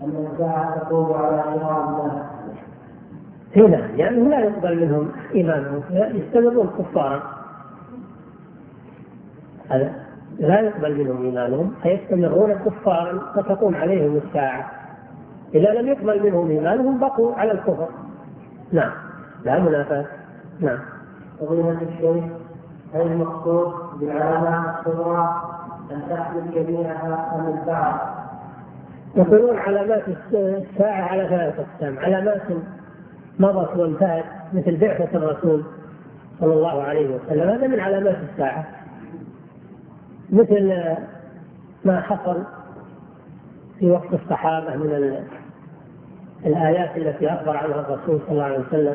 أن الساعة تقوم على شرار الله. هنا يعني لا يقبل منهم إيمانهم، يستمرون كفارا، هذا لا يقبل منهم إيمانهم فيستمرون كفارا فتقوم عليهم الساعة. إذا لم يقبل منهم إيمانهم بقوا على الكفر. نعم لا منافاة. نعم. فضيلة الشيخ، هل المقصود بالعلامات الصغرى أن تحمل جميعها أم البعض؟ يقولون علامات الساعة على ثلاثة أقسام: علامات مضت وانتهت مثل بعثة الرسول صلى الله عليه وسلم، هذا من علامات الساعة، مثل ما حصل في وقت الصحابة من الآيات التي أخبر عنها الرسول صلى الله عليه وسلم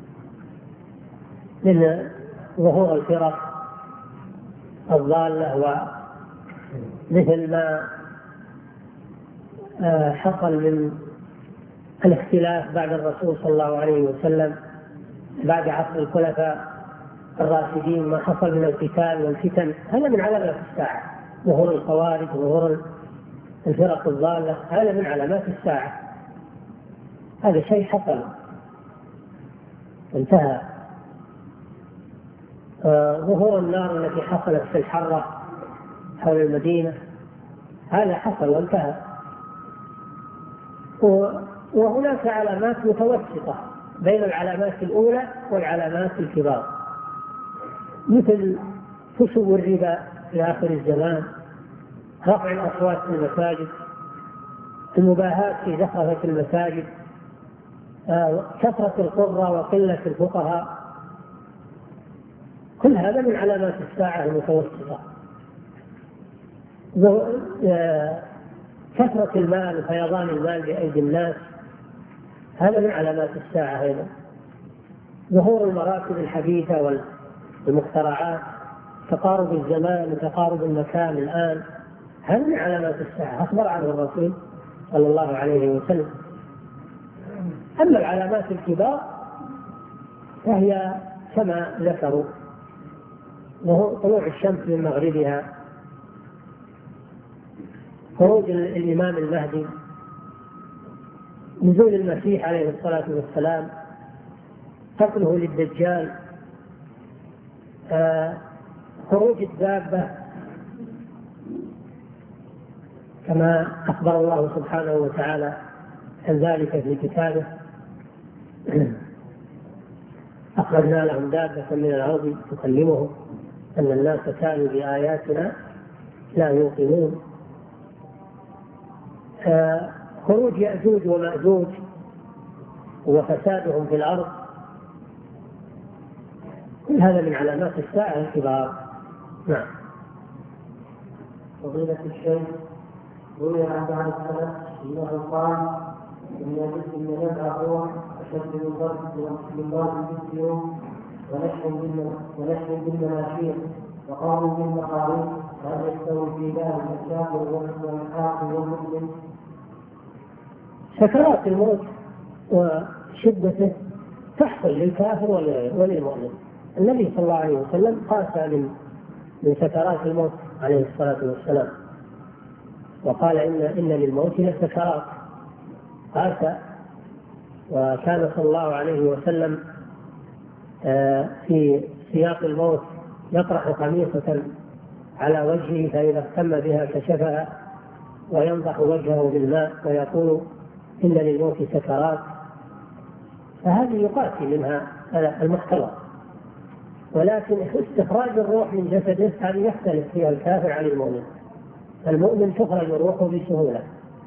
من ظهور الفرق الضالة، ومثل ما حصل من الاختلاف بعد الرسول صلى الله عليه وسلم بعد عصر الخلفاء الراشدين، ما حصل من القتال والفتن، هذا من علامات الساعة. ظهور الخوارج وظهور الفرق الضالة هذا من علامات الساعة، هذا شيء حصل انتهى. ظهور النار التي حصلت في الحرة حول المدينة هذا حصل وانتهى. وهناك علامات متوسطة بين العلامات الأولى والعلامات الكبار، مثل فشو الربا في آخر الزمان، رفع الأصوات في المساجد، المباهاة في زخرفة المساجد، كثرة القرى وقلة الفقهاء، كل هذا من علامات الساعة المتوسطة. كثرة المال وفيضان المال بأيدي الناس هذا من علامات الساعة أيضا. ظهور المراكب الحديثة والمخترعات، تقارب الزمان وتقارب المكان الآن، هذا من علامات الساعة أخبر عنه الرسول صلى الله عليه وسلم. أما العلامات الكبار فهي كما ذكروا: وهو طلوع الشمس من مغربها، خروج الإمام المهدي، نزول المسيح عليه الصلاة والسلام، قتله للدجال، خروج الدابة كما أخبر الله سبحانه وتعالى عن ذلك في كتابه: أخرجنا لهم دابة من الأرض تكلمهم أن الناس كانوا بآياتنا لا يوقنون. خروج يأجوج ومأجوج وفسادهم في الأرض، هذا من علامات الساعة الكبار. نعم. فضيلة الشيخ، روي عن بعض السلف أنه قال إن نزع الروح أشد من ضرب بالسيوف ونشر بالمناشير وقالوا بالمقارير، هل يستوي في ذلك الكافر والعاقل والمؤمن؟ سكرات الموت وشدته تحصل للكافر وللمؤمن. النبي صلى الله عليه وسلم قاس من سكرات الموت عليه الصلاة والسلام، وقال إن للموت لسكرات، قاس. وكان صلى الله عليه وسلم في سياق الموت يطرح قميصة على وجهه فإذا اهتم بها كشفها وينضح وجهه بالماء ويقول إن للموت سكرات، فهذه يقاسي منها المحتوى. ولكن استخراج الروح من جسده هذه يختلف فيها الكافر عن المؤمن. المؤمن تخرج روحه بسهولة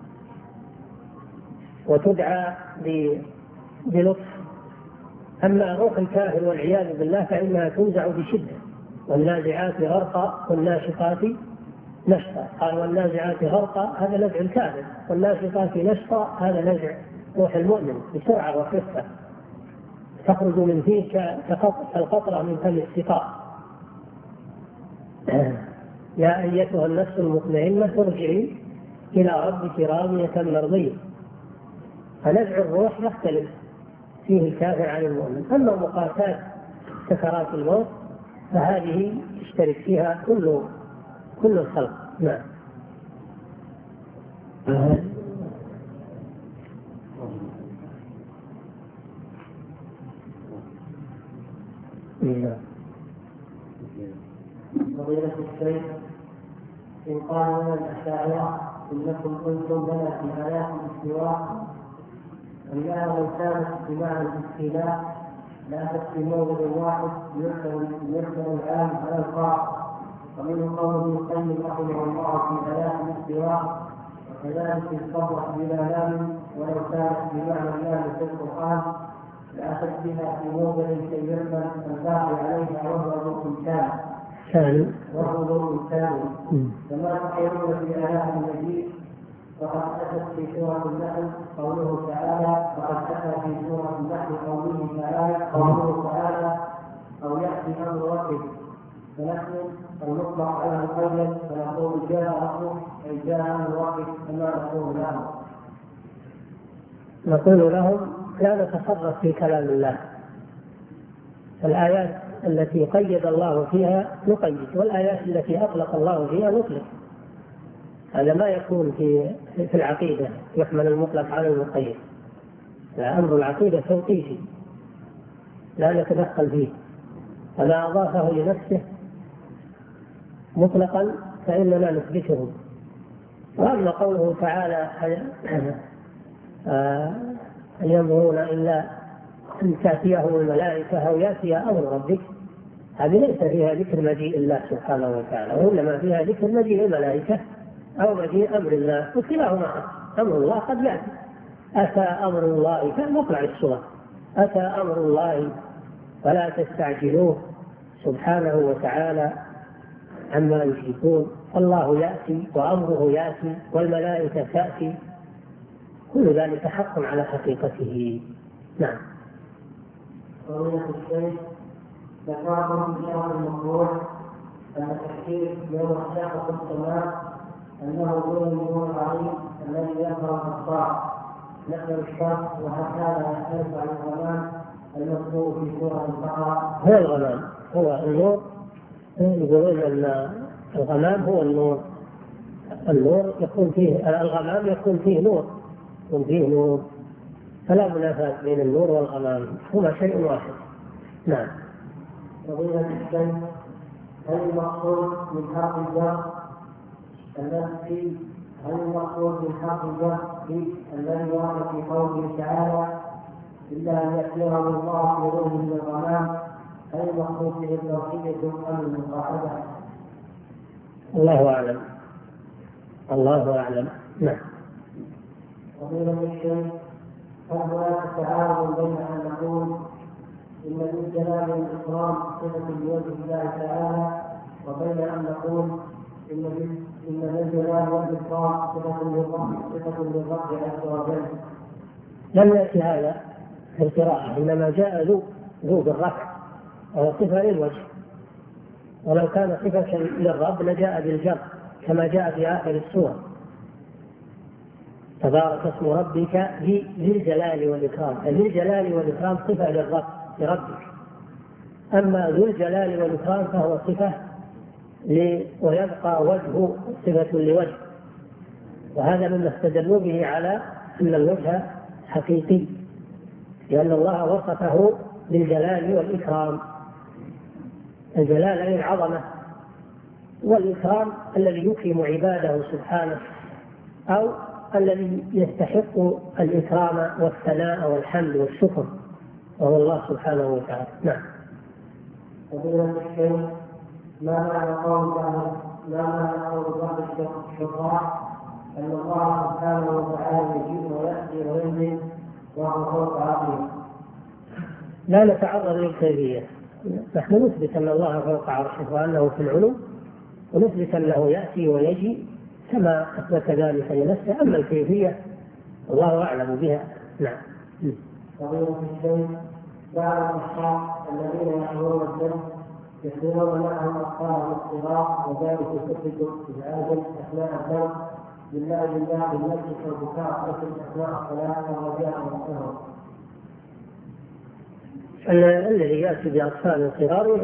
وتدعى بلطف، أما روح الكافر والعياذ بالله فإنها تنزع بشدة. والنازعات غرقا والناشطات نشطا، قال والنازعات غرقا هذا نزع الكافر، والناشطات نشطا هذا نزع روح المؤمن بسرعة وخفة، تخرج من فيك كالقطرة من فم السقاء. يا أيتها النفس المطمئنة ارجعي إلى ربك راضية مرضية. فنزع الروح يختلف فيه الكافر عن المؤمن. أما مقاسات سكرات الموت فهذه يشترك فيها كل الخلق. نعم. فضيلة الشيخ، إن قال لنا الأشاعرة إنكم قلتم لنا في آيات الاستواء أنها لو كانت بمعنى الاستيلاء لأتت في موضع واحد يحمل العام على الخاص، ومن قول ابن القيم رحمه الله في آيات الاستواء وكذلك الصبر بلا لام ولو كانت بمعنى اللام في القرآن لأتت بها في موضع كي يحمل الباقي عليها وهو الإمكان كما تقولون في آيات المجيد. فقد أتت في سورة النحل قوله تعالى قوله تعالى أو يأتي أمر ربك، فنحن المطلق على المقيد فنقول جاء أمره أي جاء أمر ربك كما نقول لهم لا نتصرف في كلام الله. الآيات التي قيد الله فيها نقيد، والآيات التي أطلق الله فيها نطلق. هذا ما يكون في العقيدة يحمل المطلق على المقيد. أمر العقيدة توقيفي لا نتدخل فيه، فما أضافه لنفسه مطلقا فإننا نثبته. وأما قوله تعالى أن ينظرون إلا أن تأتيهم الملائكة أو يأتي أمر ربك، هذه ليس فيها ذكر مجيء الله سبحانه وتعالى، وإنما فيها ذكر مجيء الملائكة أو مجيء أمر الله، وكلاهما أمر الله قد يأتي. أتى أمر الله كمطلع السورة، أتى أمر الله فلا تستعجلوه سبحانه وتعالى عما يشركون. الله يأتي وأمره يأتي والملائكة تأتي، كل ذلك حق على حقيقته. نعم. فضيلة الشيخ، ذكرتم في شرح المخروج أن تحقيق يوم خلقة السماء أنه دون النور العظيم الذي يظهر الأبصار نحن الشرط، وهكذا يختلف عن الغمام المذكور في سورة البقرة. هو الغمام هو النور، يقولون أن الغمام هو النور. النور يكون فيه الغمام يكون فيه نور، فلا منافاة بين النور والغمام، هما شيء واحد. نعم. فضيلة الشيخ، هل المقصود من حق الجر الذي ورد في قوله تعالى إلا أن يأتيهم الله بروح من الغمام، هل المقصود به التوحيد أم المصاحبة؟ الله أعلم. نعم. فضيلة الشيخ، هل هناك تعارض بين أن نقول إن الجلال والإكرام صفة لوجه الله تعالى، وبين أن نقول إن الجلال والإكرام صفة للرب عز وجل؟ لم يأتي هذا في القراءة، إنما جاء ذو بالرفع وهو صفة للوجه، ولو كان صفة للرب لجاء بالجر كما جاء في آخر السورة تبارك اسم ربك ذي الجلال والإكرام. ذي الجلال والإكرام صفة لربك، أما ذو الجلال والإكرام فهو صفة ويبقى وجهه صفة لوجه، وهذا مما استدلوا به على أن الوجه حقيقي، لأن الله وصفه بالجلال والإكرام. الجلال أي العظمة، والإكرام الذي يكرم عباده سبحانه، أو الذي يستحق الإكرام والثناء والحمد والشكر، وهو الله سبحانه وتعالى. نعم. فضيلة الشيخ، ما معنى قول بعض الشراح أن الله سبحانه وتعالى يجيء ويأتي وينزل وهو فوق عرشه؟ لا نتعرض للكيفية، نحن نثبت أن الله فوق عرشه وأنه في العلو، ونثبت أنه يأتي ويجي كما أثبت ذلك لنفسه. أما الكيفية الله أعلم بها. نعم. فضيلة الشيخ، بعض الأشخاص الذين يحضرون الدرس يصيرون معهم أطفال الصغار، وذلك يسبب إزعاجا أثناء الدرس بالله بالمسجد والبكاء لكن أثناء الصلاة والرجاء والسهر. الذي يأتي بأطفال صغار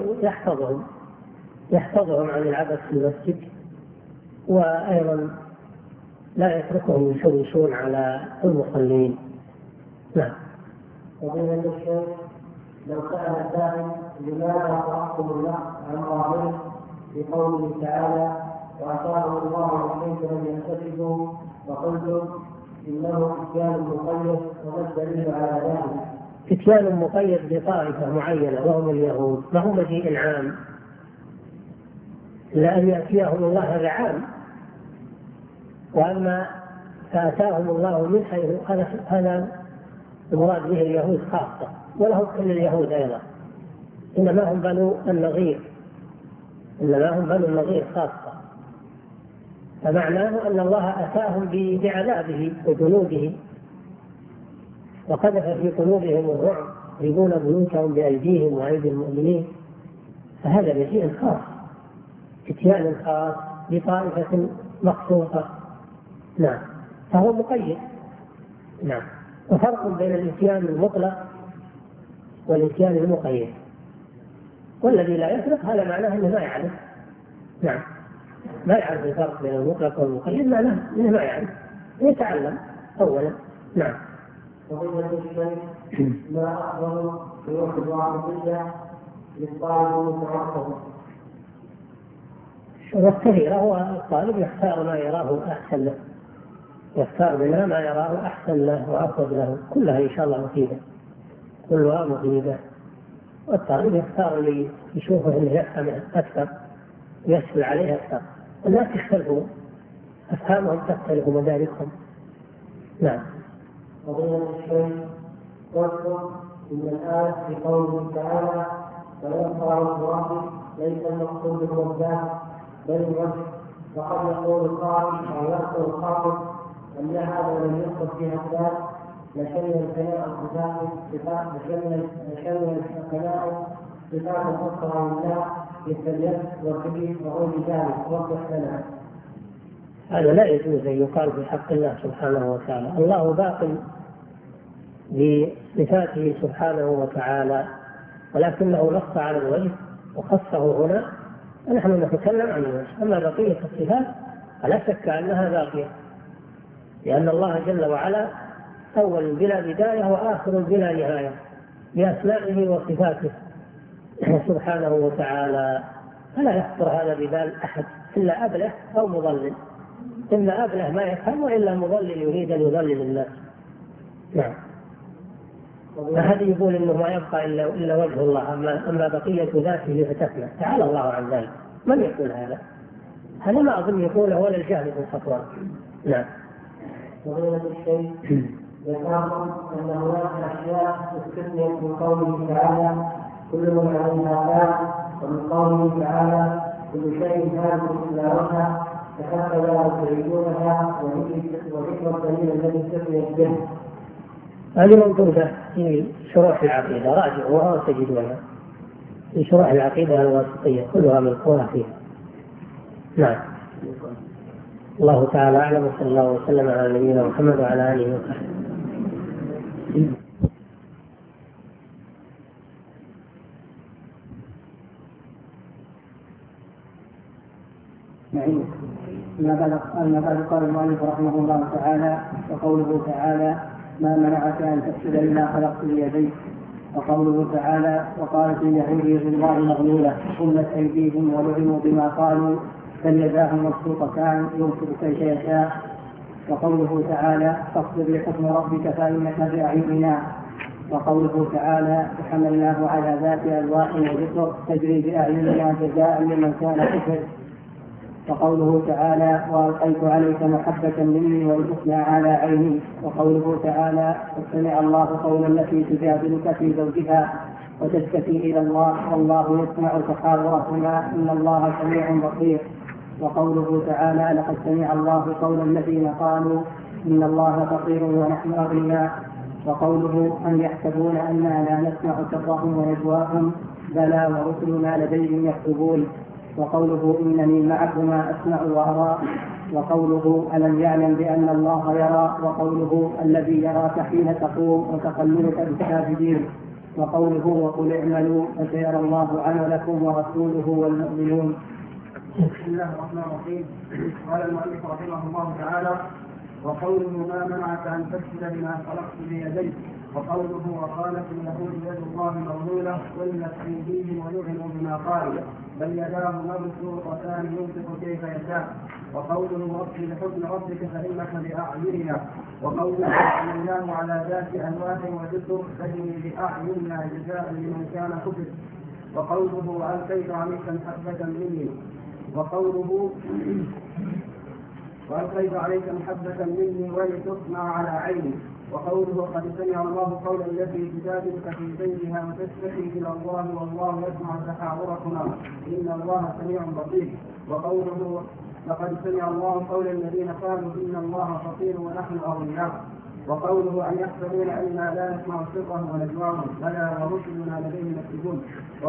يحفظهم عن العبث في المسجد، وأيضا لا يتركهم يشوشون على المصلين. نعم. فضيلة الشيخ، لو سأل السائل لماذا تركتم النقد عن ظاهره في قوله تعالى: وأعطاهم الله من حيث لم يحتسبوا وقلتم إنه إتيان مقيد، وما الدليل على ذلك؟ إتيان مقيد بطائفة معينة وهم اليهود، ما هو مجيء عام، إلا أن يأتيهم الله هذا عام. وأما فأتاهم الله من حيث هذا المراد به اليهود خاصة، ولهم كل اليهود أيضا، إنما هم بنو النظير خاصة. فمعناه أن الله أتاهم بعذابه وجنوده وقذف في قلوبهم الرعب، يبنون بيوتهم بأيديهم وأيدي المؤمنين. فهذا بشيء خاص، اتيان خاص بطائفة مخصوصة. نعم، فهو مقيد. نعم، وفرق بين الاتيان المطلق والاتيان المقيد، والذي لا يفرق هذا معناه أنه ما يعرف. نعم، ما يعرف الفرق بين المطلق والمقيد، معناه أنه ما يعرف، يتعلم أولا. نعم. وقلنا الشيء ما أفضل في وقت الواقعية للطالب المتوقف. والكثير هو الطالب يختار ما يراه أحسن له، يختار منها ما يراه أحسن له وأفضل له، كلها إن شاء الله مفيدة، كلها مفيدة. والطالب يختار اللي يشوفه أنه يفهم أكثر، يسهل عليه أكثر. الناس يختلفون، أفهامهم تختلف ومداركهم. نعم. وبين الشيء قلتم إن الآية في قوله تعالى: فينفع الرب ليس المقصود هو الذات بل الوجه. وقد يقول القائل أو يذكر الخاطب أن هذا لم يذكر فيها الذات لشمل الكلام صفات أخرى لله مثل اليد والكبير وغير ذلك. وضح لنا. هذا لا يجوز أن يقال في حق الله سبحانه وتعالى. الله باق بصفاته سبحانه وتعالى، ولكنه نص على الوجه وخصه هنا، ونحن نتكلم عن الوجه. أما بقية الصفات فلا شك أنها باقية، لأن الله جل وعلا أول بلا بداية وآخر بلا نهاية بأسمائه وصفاته سبحانه وتعالى. فلا يخطر هذا ببال أحد إلا أبله أو مضلل، إما أبله ما يفهم وإلا مضلل يريد أن يضلل الناس. نعم. أحد يقول إنه ما يبقى إلا وجه الله، أما بقية ذاته فتفنى، تعالى الله عن ذلك. من يقول هذا؟ هذا ما أظن يقوله ولا الجاهل بن صفوان. نعم. وغير الشيء ذكرتم أن هناك أشياء استثنيت من قوله تعالى: كل من عليها فان، ومن قوله تعالى: كل شيء هالك إلا وجهه، فهكذا تعيدونها وذكر الدليل الذي استثنيت به. هذه موجودة في شروح العقيدة، راجعوها وتجدونها في شروح العقيدة الواسطية، كلها مذكورة فيها. نعم. الله تعالى أعلم، وصلى الله وسلم على نبينا محمد وعلى آله وصحبه. أما بعد قال المؤلف رحمه الله تعالى: وقوله تعالى: ما منعك أن تسجد لما خلقت بيديك. وقوله تعالى: وقالت اليهود يد الله مغلولة غلت أيديهم ولعنوا بما قالوا بل يداه مبسوطتان ينفق كيف يشاء. وقوله تعالى: فاصبر لحكم ربك فإنك بأعيننا. وقوله تعالى: فحملناه على ذات ألواح وذكر تجري بأعيننا جزاء لمن كان كفر. وقوله تعالى: وألقيت عليك محبة مني ولتصنع على عيني. وقوله تعالى: فسمع الله قول التي تجادلك في زوجها وتشتكي إلى الله والله يسمع تحاوركما إن الله سميع بصير. وقوله تعالى: لقد سمع الله قول الذين قالوا إن الله فقير ونحن أغنياء. وقوله: أم يحسبون أننا لا نسمع سرهم ونجواهم بلى ورسلنا لديهم يكتبون. وقوله: إنني معكما أسمع وأرى. وقوله: ألم يعلم بأن الله يرى. وقوله: الذي يراك حين تقوم وتقلبك بالساجدين. وقوله: وقل اعملوا فسيرى الله عملكم ورسوله والمؤمنون. بسم الله الرحمن الرحيم. قال المؤلف رحمه الله تعالى: وقوله: ما منعك أن تسجد لما خلقت بيديك. وقوله وقالت اليهود يد الله مغلولة غلت أيديهم ولعنوا بما قالوا بل يداه مبسوطتان ينفق كيف يشاء. وقوله واصبر لحكم ربك فإنك بأعيننا. وقوله وحملناه على ذات ألواح ودسر تجري بأعيننا جزاء لمن كان كفر. وقوله وألقيت عليك محبة مني. وقوله وألقيت عليك محبة مني ولتصنع على عيني. وقوله قد سمع الله قولا التي تجادلك في زوجها وتشتكي إلى الله والله يسمع تحاوركما إن الله سميع بصير. وقوله لقد سمع الله قول الذين قالوا إن الله فقير ونحن أغنياء. وقوله أن يحسبون أنا لا نسمع سرهم ونجواهم بلى ورسلنا لديهم يكتبون.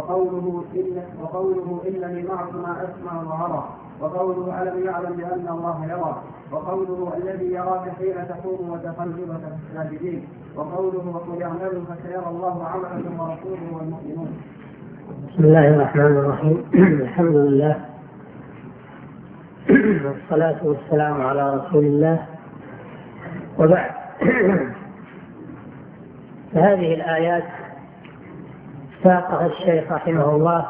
وقوله إنني معكما أسمع وأرى. وقوله ألم يعلم بأن الله يرى. وقوله الذي يراك حين تقوم وتقلبك في الساجدين. وقوله وقل اعملوا فسيرى الله عملكم ورسوله والمؤمنون. بسم الله الرحمن الرحيم. الحمد لله والصلاة والسلام على رسول الله، وبعد. فهذه الآيات ساقها الشيخ رحمه الله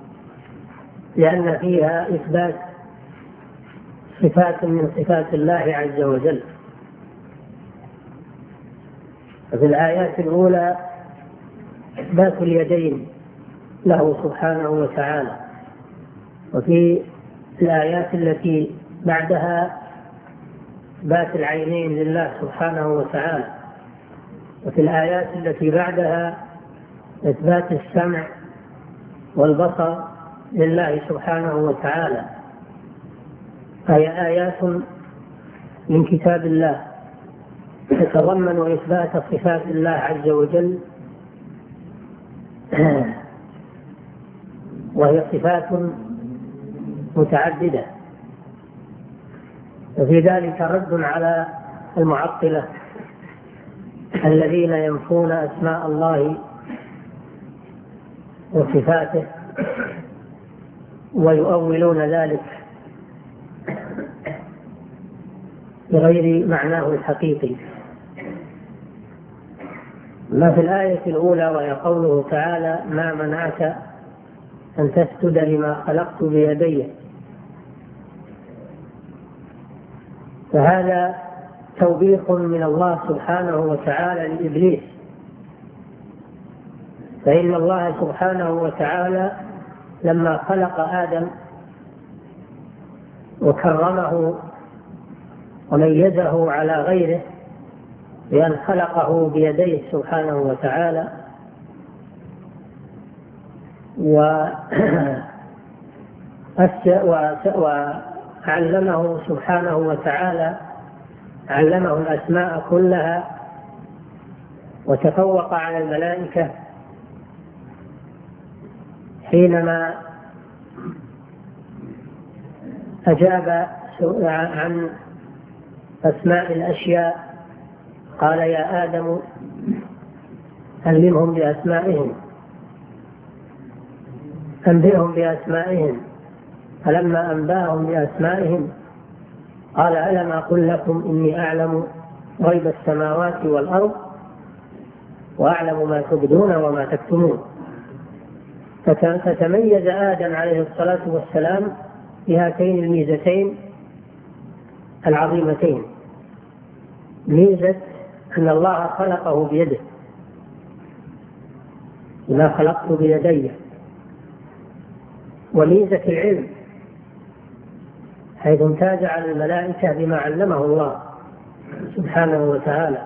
لأن فيها إثبات صفات من صفات الله عز وجل. وفي الآيات الأولى إثبات اليدين له سبحانه وتعالى، وفي الآيات التي بعدها إثبات العينين لله سبحانه وتعالى، وفي الآيات التي بعدها إثبات السمع والبصر لله سبحانه وتعالى. هي آيات من كتاب الله تتضمن إثبات صفات الله عز وجل، وهي صفات متعددة. وفي ذلك رد على المعطلة الذين ينفون أسماء الله وصفاته ويؤولون ذلك بغير معناه الحقيقي. ما في الآية الأولى وهي قوله تعالى ما منعك أن تسجد لما خلقت بيدي، فهذا توبيخ من الله سبحانه وتعالى لإبليس. فإن الله سبحانه وتعالى لما خلق آدم وكرمه وميزه على غيره بأن خلقه بيديه سبحانه وتعالى وعلمه سبحانه وتعالى، علمه الأسماء كلها وتفوق على الملائكة حينما أجاب عن أسماء الأشياء قال يا آدم علمهم بأسمائهم، أنبئهم بأسمائهم. فلما أنباهم بأسمائهم قال ألم أقل لكم إني أعلم غيب السماوات والأرض وأعلم ما تبدون وما تكتمون. فتميز آدم عليه الصلاة والسلام بهاتين الميزتين العظيمتين، ميزة أن الله خلقه بيده ما خلقت بيدي، وميزة العلم حيث امتاز على الملائكة بما علمه الله سبحانه وتعالى،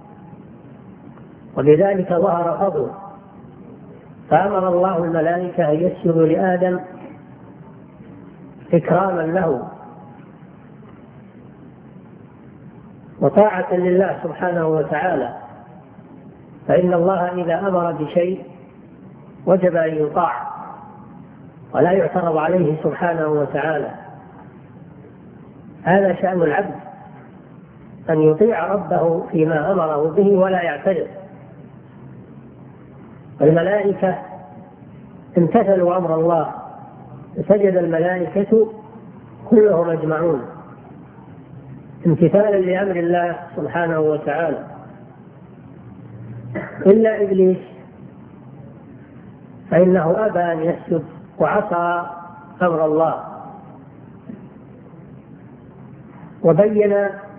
وبذلك ظهر فضله. فأمر الله الملائكة أن يسجدوا لآدم إكراما له وطاعة لله سبحانه وتعالى، فإن الله إذا أمر بشيء وجب أن يطاع ولا يعترض عليه سبحانه وتعالى. هذا شأن العبد، أن يطيع ربه فيما أمره به ولا يعترض. الملائكة امتثلوا أمر الله فسجد الملائكة كلهم أجمعون امتثالا لأمر الله سبحانه وتعالى. إلا إبليس فإنه أبى أن يسجد وعصى أمر الله، وبين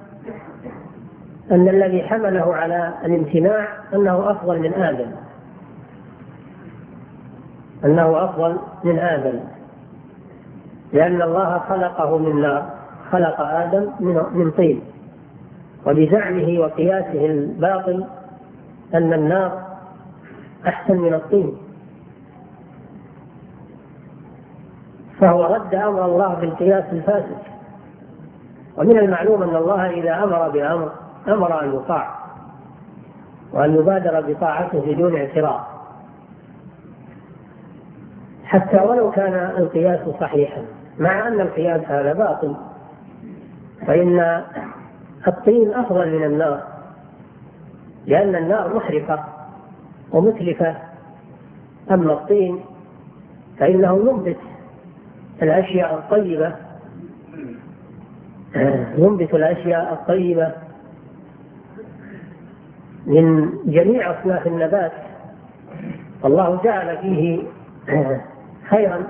أن الذي حمله على الامتناع أنه أفضل من آدم، لأن الله خلقه من نار، خلق آدم من طين، وبزعمه وقياسه الباطل أن النار أحسن من الطين، فهو رد أمر الله بالقياس الفاسد. ومن المعلوم أن الله إذا أمر بأمر أمر أن يطاع، وأن يبادر بطاعته بدون اعتراض، حتى ولو كان القياس صحيحا، مع أن القياس هذا باطل، فإن الطين أفضل من النار، لأن النار محرقة ومتلفة، أما الطين فإنه ينبت الأشياء الطيبة من جميع أصناف النبات، الله جعل فيه خيرا.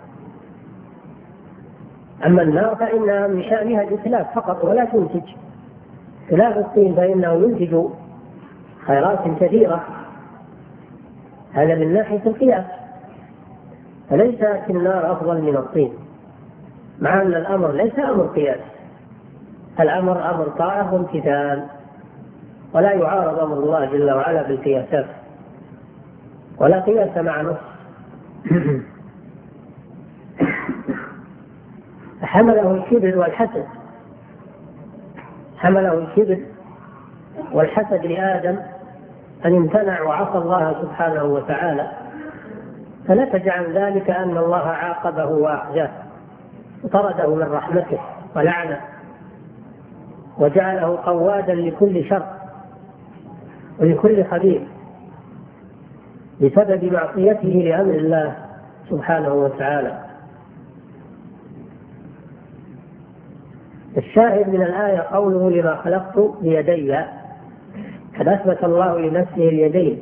أما النار فإنها من شأنها الإتلاف فقط ولا تنتج، خلاف الطين فإنه ينتج خيرات كثيرة. هذا من ناحية القياس، فليست النار أفضل من الطين، مع أن الأمر ليس أمر قياس، الأمر أمر طاعة وامتثال، ولا يعارض أمر الله جل وعلا بالقياسات، ولا قياس مع نص. حمله الكبر والحسد لآدم أن امتنع وعصى الله سبحانه وتعالى، فنتج عن ذلك أن الله عاقبه وأخزاه وطرده من رحمته ولعنه، وجعله قوادا لكل شر ولكل خبيث بسبب معصيته لأمر الله سبحانه وتعالى. الشاهد من الآية قوله لما خلقت بيدي، قد أثبت الله لنفسه اليدين،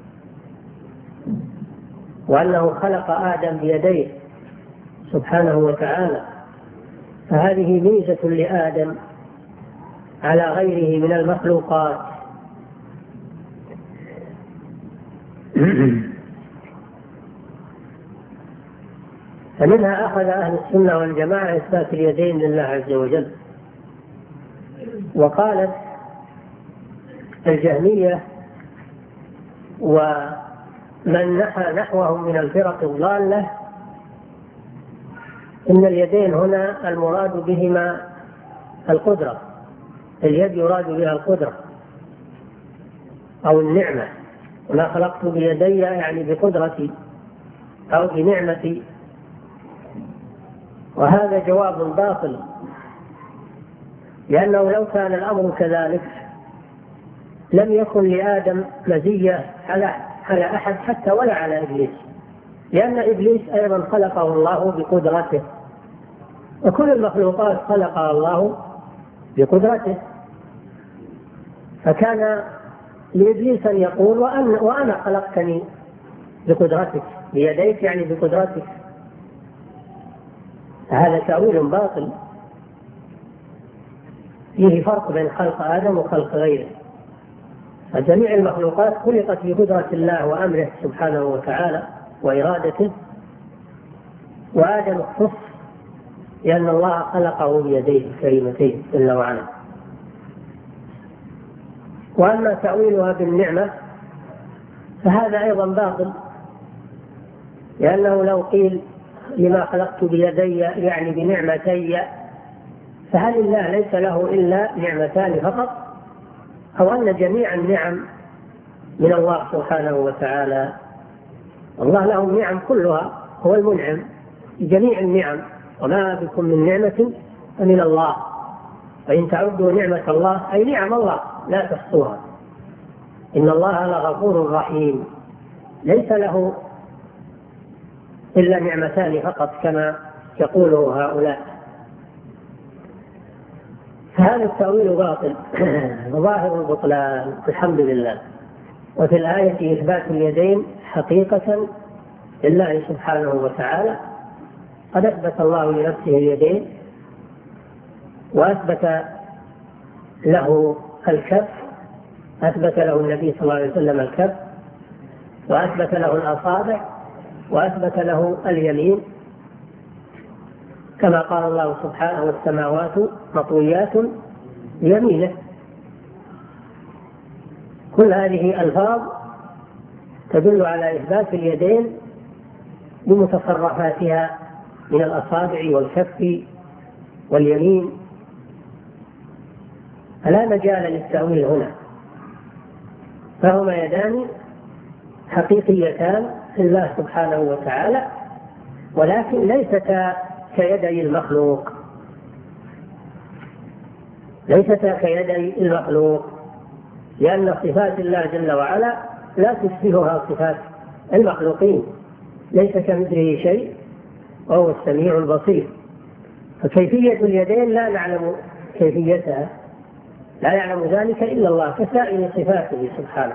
وأنه خلق آدم بيديه سبحانه وتعالى، فهذه ميزة لآدم على غيره من المخلوقات. فمنها أخذ أهل السنة والجماعة إثبات اليدين لله عز وجل. وقالت الجهمية ومن نحى نحوهم من الفرق الضالة إن اليدين هنا المراد بهما القدرة، اليد يراد بها القدرة أو النعمة، وما خلقت بيدي يعني بقدرتي أو بنعمتي، وهذا جواب باطل، لأنه لو كان الأمر كذلك لم يكن لآدم مزية على أحد حتى ولا على إبليس، لأن إبليس أيضا خلقه الله بقدرته، وكل المخلوقات خلقها الله بقدرته، فكان لإبليس أن يقول وأنا خلقتني بقدرتك، بيديك يعني بقدرتك. هذا تأويل باطل، فيه فرق بين خلق آدم وخلق غيره، فجميع المخلوقات خلقت بقدرة الله وأمره سبحانه وتعالى وإرادته، وآدم اختص لأن الله خلقه بيديه الكريمتين جل وعلا. وأما تأويلها بالنعمة فهذا أيضا باطل، لأنه لو قيل لما خلقت بيدي يعني بنعمتي، فهل الله ليس له إلا نعمتان فقط، أو أن جميع النعم من الله سبحانه وتعالى؟ الله له النعم كلها، هو المنعم بجميع النعم، وما بكم من نعمة فمن الله، فإن تعدوا نعمة الله أي نعم الله لا تحصوها، إن الله لغفور رحيم، ليس له إلا نعمتان فقط كما يقوله هؤلاء. فهذا التأويل باطل ظاهر البطلان الحمد لله. وفي الآية إثبات اليدين حقيقة لله سبحانه وتعالى. قد أثبت الله لنفسه اليدين، وأثبت له الكف، أثبت له النبي صلى الله عليه وسلم الكف، وأثبت له الأصابع، وأثبت له اليمين، كما قال الله سبحانه: والسماوات مطويات بيمينه. كل هذه ألفاظ تدل على إثبات اليدين بمتصرفاتها من الأصابع والكف واليمين، فلا مجال للتأويل هنا، فهما يدان حقيقيتان لله سبحانه وتعالى، ولكن ليستا كيدي المخلوق، ليستا كيدي المخلوق، لأن صفات الله جل وعلا لا تشبهها صفات المخلوقين، ليس كمثله شيء وهو السميع البصير. فكيفية اليدين لا نعلم كيفيتها، لا يعلم ذلك إلا الله كسائر صفاته سبحانه.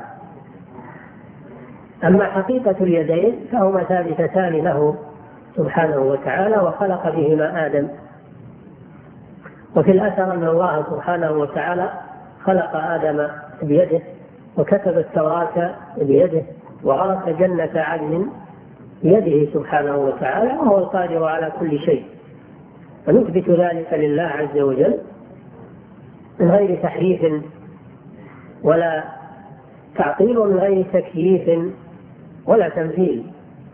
أما حقيقة اليدين فهما ثابتتان له سبحانه وتعالى، وخلق بهما آدم. وفي الأثر أن الله سبحانه وتعالى خلق آدم بيده، وكتب التوراة بيده، وغرق جنة عدن بيده سبحانه وتعالى، وهو القادر على كل شيء. ونثبت ذلك لله عز وجل من غير تحريف ولا تعطيل، ومن غير تكييف ولا تمثيل.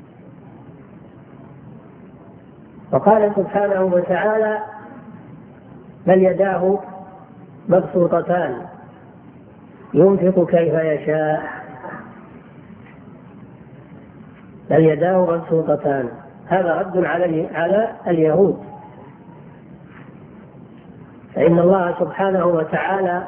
وقال سبحانه وتعالى: بل يداه مبسوطتان ينفق كيف يشاء. بل يداه مبسوطتان، هذا رد على اليهود، فإن الله سبحانه وتعالى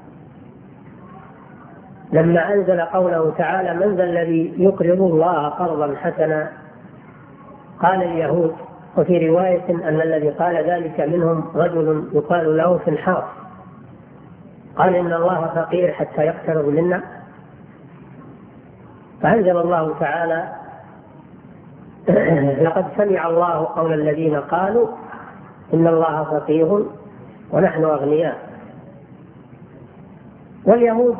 لما أنزل قوله تعالى: من ذا الذي يقرض الله قرضا حسنا، قال اليهود، وفي رواية أن الذي قال ذلك منهم رجل يقال له فنحاس، قال: إن الله فقير حتى يقترض منا. فأنزل الله تعالى: لقد سمع الله قول الذين قالوا إن الله فقير ونحن أغنياء. واليهود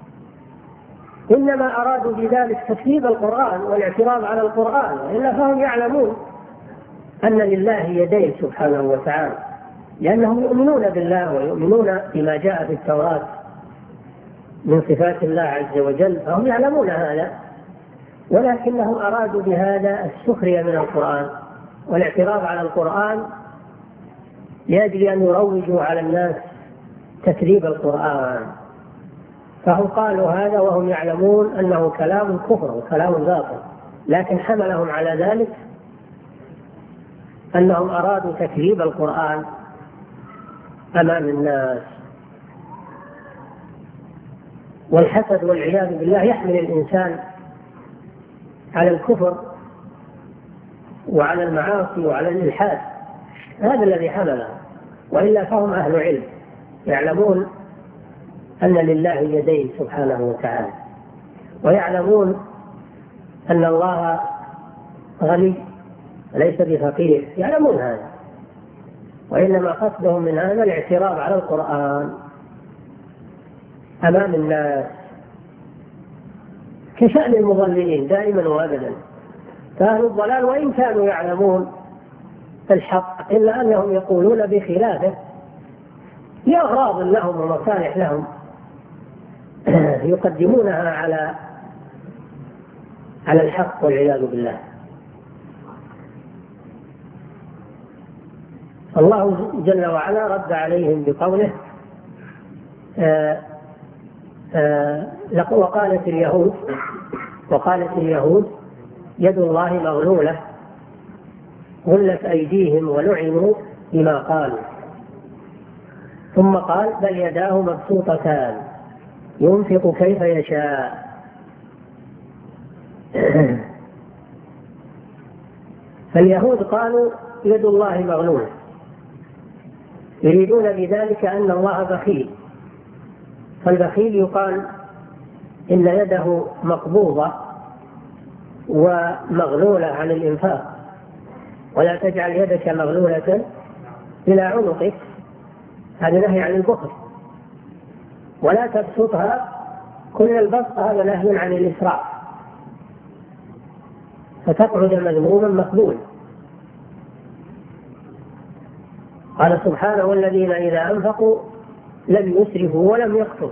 إنما أرادوا بذلك تكذيب القرآن والاعتراض على القرآن، وإلا فهم يعلمون أن لله يدين سبحانه وتعالى، لأنهم يؤمنون بالله ويؤمنون بما جاء في التوراة من صفات الله عز وجل، فهم يعلمون هذا، ولكنهم أرادوا بهذا السخرية من القرآن والاعتراض على القرآن لأجل أن يروجوا على الناس تكذيب القرآن. فهم قالوا هذا وهم يعلمون أنه كلام كفر وكلام باطل، لكن حملهم على ذلك أنهم أرادوا تكذيب القرآن أمام الناس. والحسد والعياذ بالله يحمل الإنسان على الكفر وعلى المعاصي وعلى الإلحاد، هذا الذي حمله، وإلا فهم أهل علم يعلمون أن لله يدين سبحانه وتعالى، ويعلمون أن الله غني ليس بفقير، يعلمون هذا، وإنما قصدهم من هذا الاعتراض على القرآن أمام الناس، كشأن المضللين دائما وأبدا. فأهل الضلال وإن كانوا يعلمون الحق إلا أنهم يقولون بخلافه لأغراض لهم ومصالح لهم يقدمونها على الحق والعياذ بالله. الله جل وعلا رد عليهم بقوله: وقالت اليهود يد الله مغلولة غلت أيديهم ولعنوا بما قالوا. ثم قال: بل يداه مبسوطتان ينفق كيف يشاء. فاليهود قالوا يد الله مغلولة، يريدون بذلك أن الله بخيل، فالبخيل يقال إن يده مقبوضة ومغلولة عن الإنفاق، ولا تجعل يدك مغلولة إلى عنقك، هذا نهي عن البخل. ولا تبسطها كل البسط، هذا نهي عن الإسراف، فتقعد مذموما مخذولا. قال سبحانه: والذين إذا أنفقوا لم يسرفوا ولم يقتروا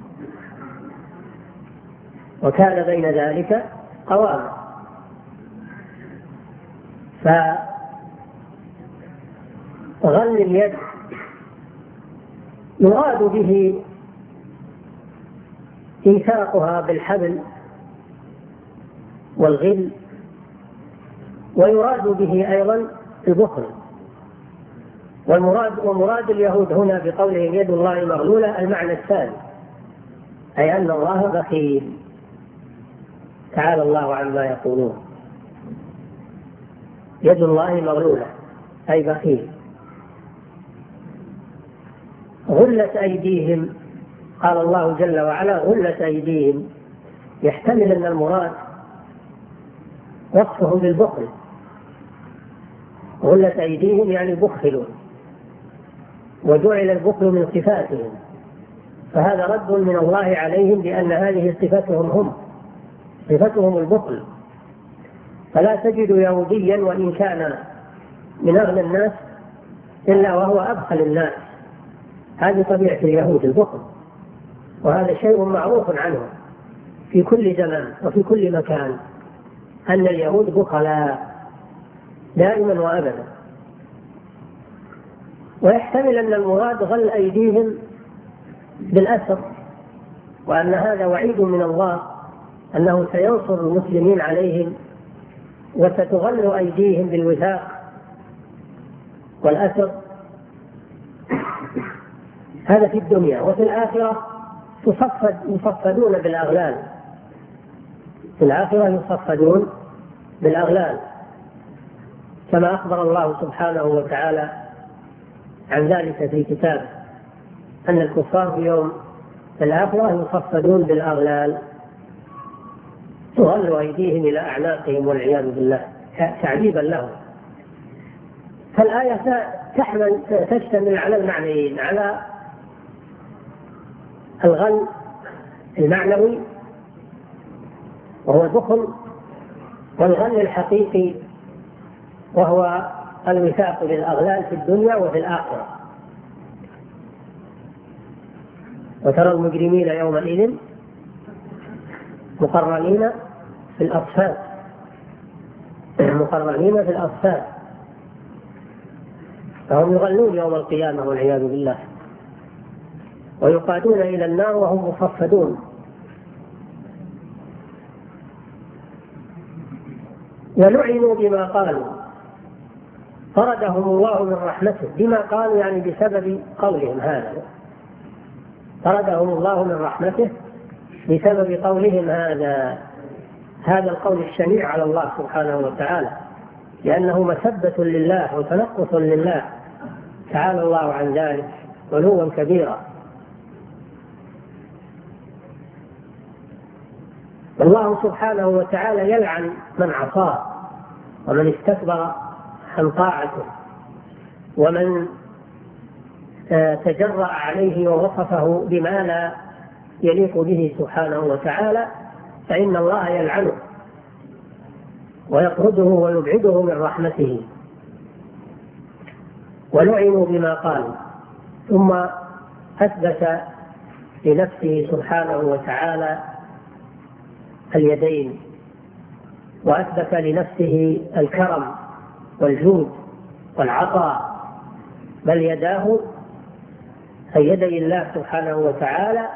وكان بين ذلك قواما. فغل اليد يراد به إيثاقها بالحبل والغل، ويراد به أيضا البخل. ومراد اليهود هنا بقولهم يد الله مغلولة المعنى الثاني، أي أن الله بخيل، تعالى الله عما يقولون. يد الله مغلولة أي بخيل. غلت أيديهم، قال الله جل وعلا: غلت أيديهم، يحتمل أن المراد وصفهم بالبخل. غلت أيديهم يعني بخلوا، وجعل البخل من صفاتهم، فهذا رد من الله عليهم بأن هذه صفتهم هم، صفتهم البخل. فلا تجد يهوديا وإن كان من أغنى الناس إلا وهو أبخل الناس، هذه طبيعة اليهود البخل، وهذا شيء معروف عنه في كل زمان وفي كل مكان، أن اليهود بخلاء دائما وأبدا. ويحتمل أن المراد غل أيديهم بالأسر، وأن هذا وعيد من الله أنه سينصر المسلمين عليهم، وستغل أيديهم بالوثاق والأسر، هذا في الدنيا. وفي الآخرة يصفدون بالأغلال، في الآخرة يصفدون بالأغلال، كما أخبر الله سبحانه وتعالى عن ذلك في كتابه، أن الكفار في يوم الآخرة يصفدون بالأغلال تغل أيديهم إلى أعناقهم والعياذ بالله، تعذيبا لهم. فالآية تشتمل على المعنيين، على الغل المعنوي وهو البخل، والغل الحقيقي وهو الوثاق بالأغلال في الدنيا وفي الآخرة. وترى المجرمين يومئذ مقرنين في الأصفاد، مقرنين في الأصفاد، فهم يغلون يوم القيامة والعياذ بالله، ويقادون إلى النار وهم مصفدون. ولعنوا بما قالوا طردهم الله من رحمته، بما قالوا يعني بسبب قولهم هذا، طردهم الله من رحمته بسبب قولهم هذا القول الشنيع على الله سبحانه وتعالى، لأنه مسبة لله وتنقص لله تعالى الله عن ذلك علوا كبيرا. والله سبحانه وتعالى يلعن من عصاه ومن استكبر عن طاعته، ومن تجرأ عليه ووصفه بما لا يليق به سبحانه وتعالى، فإن الله يلعنه ويطرده ويبعده من رحمته. ولعنوا بما قالوا، ثم أثبت لنفسه سبحانه وتعالى اليدين، وأثبت لنفسه الكرم والجود والعطاء، بل يداه أي يدي الله سبحانه وتعالى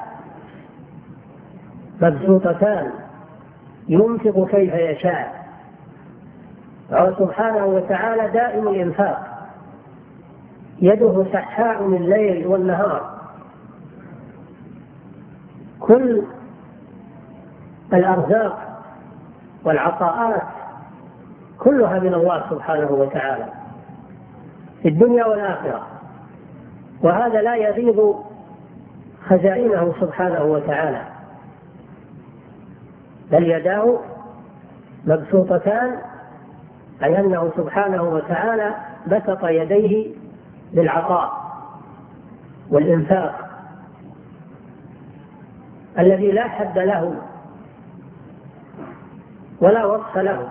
مبسوطتان ينفق كيف يشاء، وهو سبحانه وتعالى دائم الإنفاق، يده سحاء الليل والنهار، كل الأرزاق والعطاءات كلها من الله سبحانه وتعالى في الدنيا والآخرة، وهذا لا يغيض خزائنه سبحانه وتعالى، بل يداه مبسوطتان، أي أنه سبحانه وتعالى بسط يديه للعطاء والإنفاق الذي لا حد له ولا وصف له،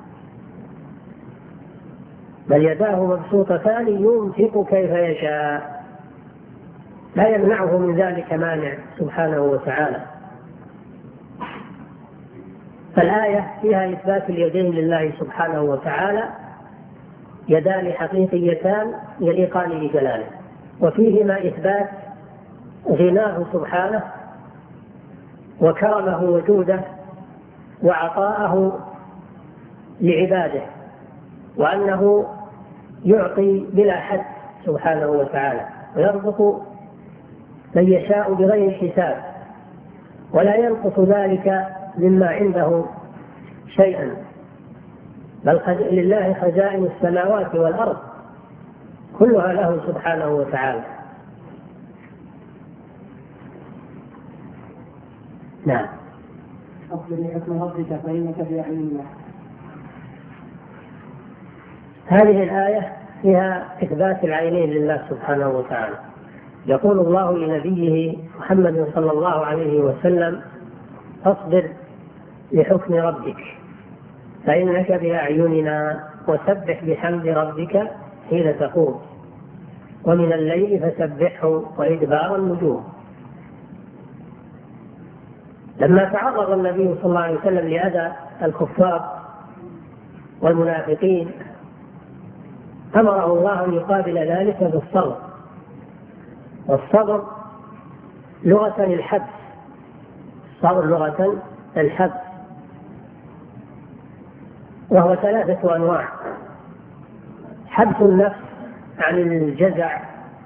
بل يداه مبسوطتان ينفق كيف يشاء، لا يمنعه من ذلك مانع سبحانه وتعالى. فالآية فيها إثبات اليدين لله سبحانه وتعالى، يدان حقيقيتان يليقان بجلاله، وفيهما إثبات غناه سبحانه وكرمه وجوده وعطاءه لعباده، وأنه يعطي بلا حد سبحانه وتعالى، ويرزق من يشاء بغير حساب، ولا ينقص ذلك مما عنده شيئا، بل لله خزائن السماوات والأرض كلها له سبحانه وتعالى. نعم. أصبر لحكم ربك فإنك بأعيننا. هذه الآية فيها إثبات العينين لله سبحانه وتعالى. يقول الله لنبيه محمد صلى الله عليه وسلم: فاصبر لحكم ربك فإنك بأعيننا وسبح بحمد ربك حين تقوم ومن الليل فسبحه وإدبار النجوم. لما تعرض النبي صلى الله عليه وسلم لأذى الكفار والمنافقين أمره الله أن يقابل ذلك بالصبر، والصبر لغة الحبس، الصبر لغة الحبس، وهو 3 أنواع: حبس النفس عن الجزع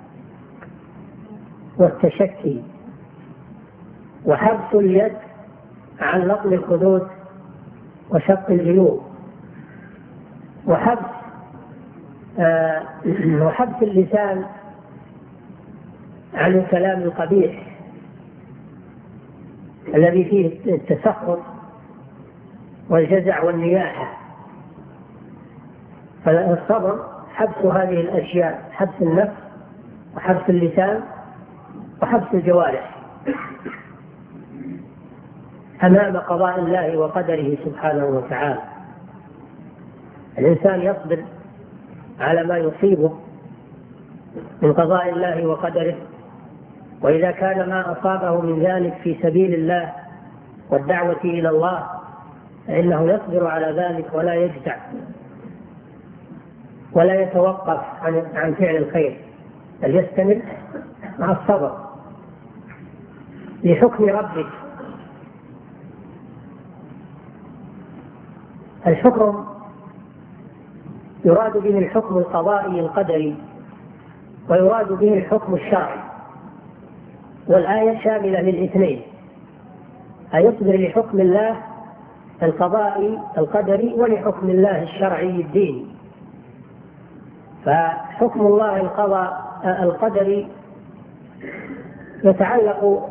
والتشكي، وحبس اليد عن لطم الخدود وشق الجيوب، وحبس اللسان عن الكلام القبيح الذي فيه التسخط والجزع والنياحة. فالصبر حبس هذه الأشياء: حبس النفس وحبس اللسان وحبس الجوارح أمام قضاء الله وقدره سبحانه وتعالى. الإنسان يصبر على ما يصيبه من قضاء الله وقدره، وإذا كان ما أصابه من ذلك في سبيل الله والدعوة إلى الله فإنه يصبر على ذلك ولا يجزع ولا يتوقف عن فعل الخير، بل يستمر مع الصبر لحكم ربك. الحكم يراد به الحكم القضائي القدري، ويراد به الحكم الشرعي، والآية شاملة للاثنين، أيصبر لحكم الله القضائي القدري ولحكم الله الشرعي الديني. فحكم الله القدري يتعلق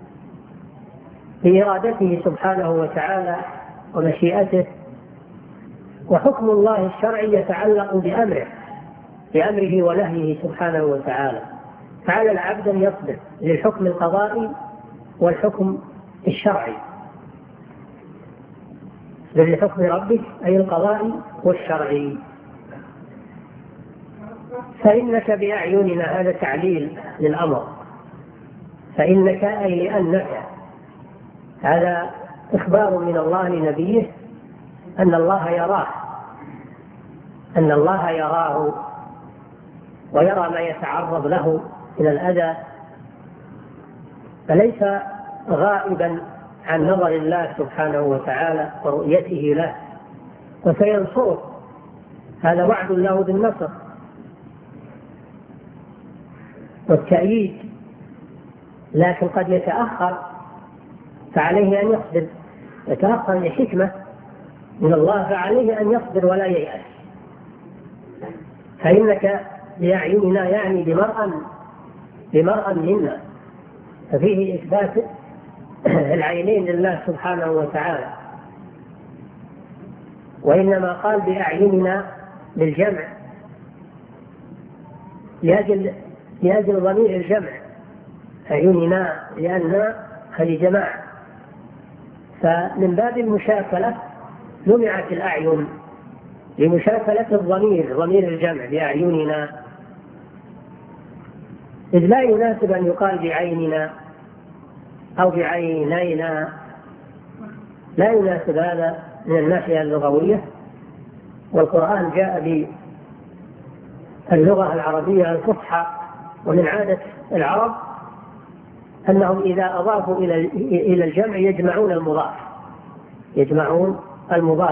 بإرادته سبحانه وتعالى ومشيئته، وحكم الله الشرعي يتعلق بأمره ونهيه سبحانه وتعالى. فعلى العبد أن يصبر للحكم القضائي والحكم الشرعي، لحكم ربك أي القضائي والشرعي. فإنك بأعيننا، هذا تعليل للأمر، فإنك أي لأنك، هذا إخبار من الله لنبيه أن الله يراه، أن الله يراه ويرى ما يتعرض له من الأذى، فليس غائبا عن نظر الله سبحانه وتعالى ورؤيته له، وسينصره، هذا وعد له بالنصر والتأييد، لكن قد يتأخر فعليه أن يصبر، يتأخر لحكمة من الله فعليه أن يصبر ولا ييأس. فإنك بأعيننا يعني بمرأى منا، ففيه إثبات العينين لله سبحانه وتعالى، وإنما قال بأعيننا بالجمع لأجل ضمير الجمع، أعيننا لأن لجماعة، فمن باب المشاكلة جمعت الأعين لمشاكلة الضمير، ضمير الجمع بأعيننا، إذ لا يناسب أن يقال بعيننا أو بعينينا، لا يناسب هذا من الناحية اللغوية. والقرآن جاء باللغة العربية الفصحى، ومن عادة العرب أنهم إذا أضافوا إلى الجمع يجمعون المضاف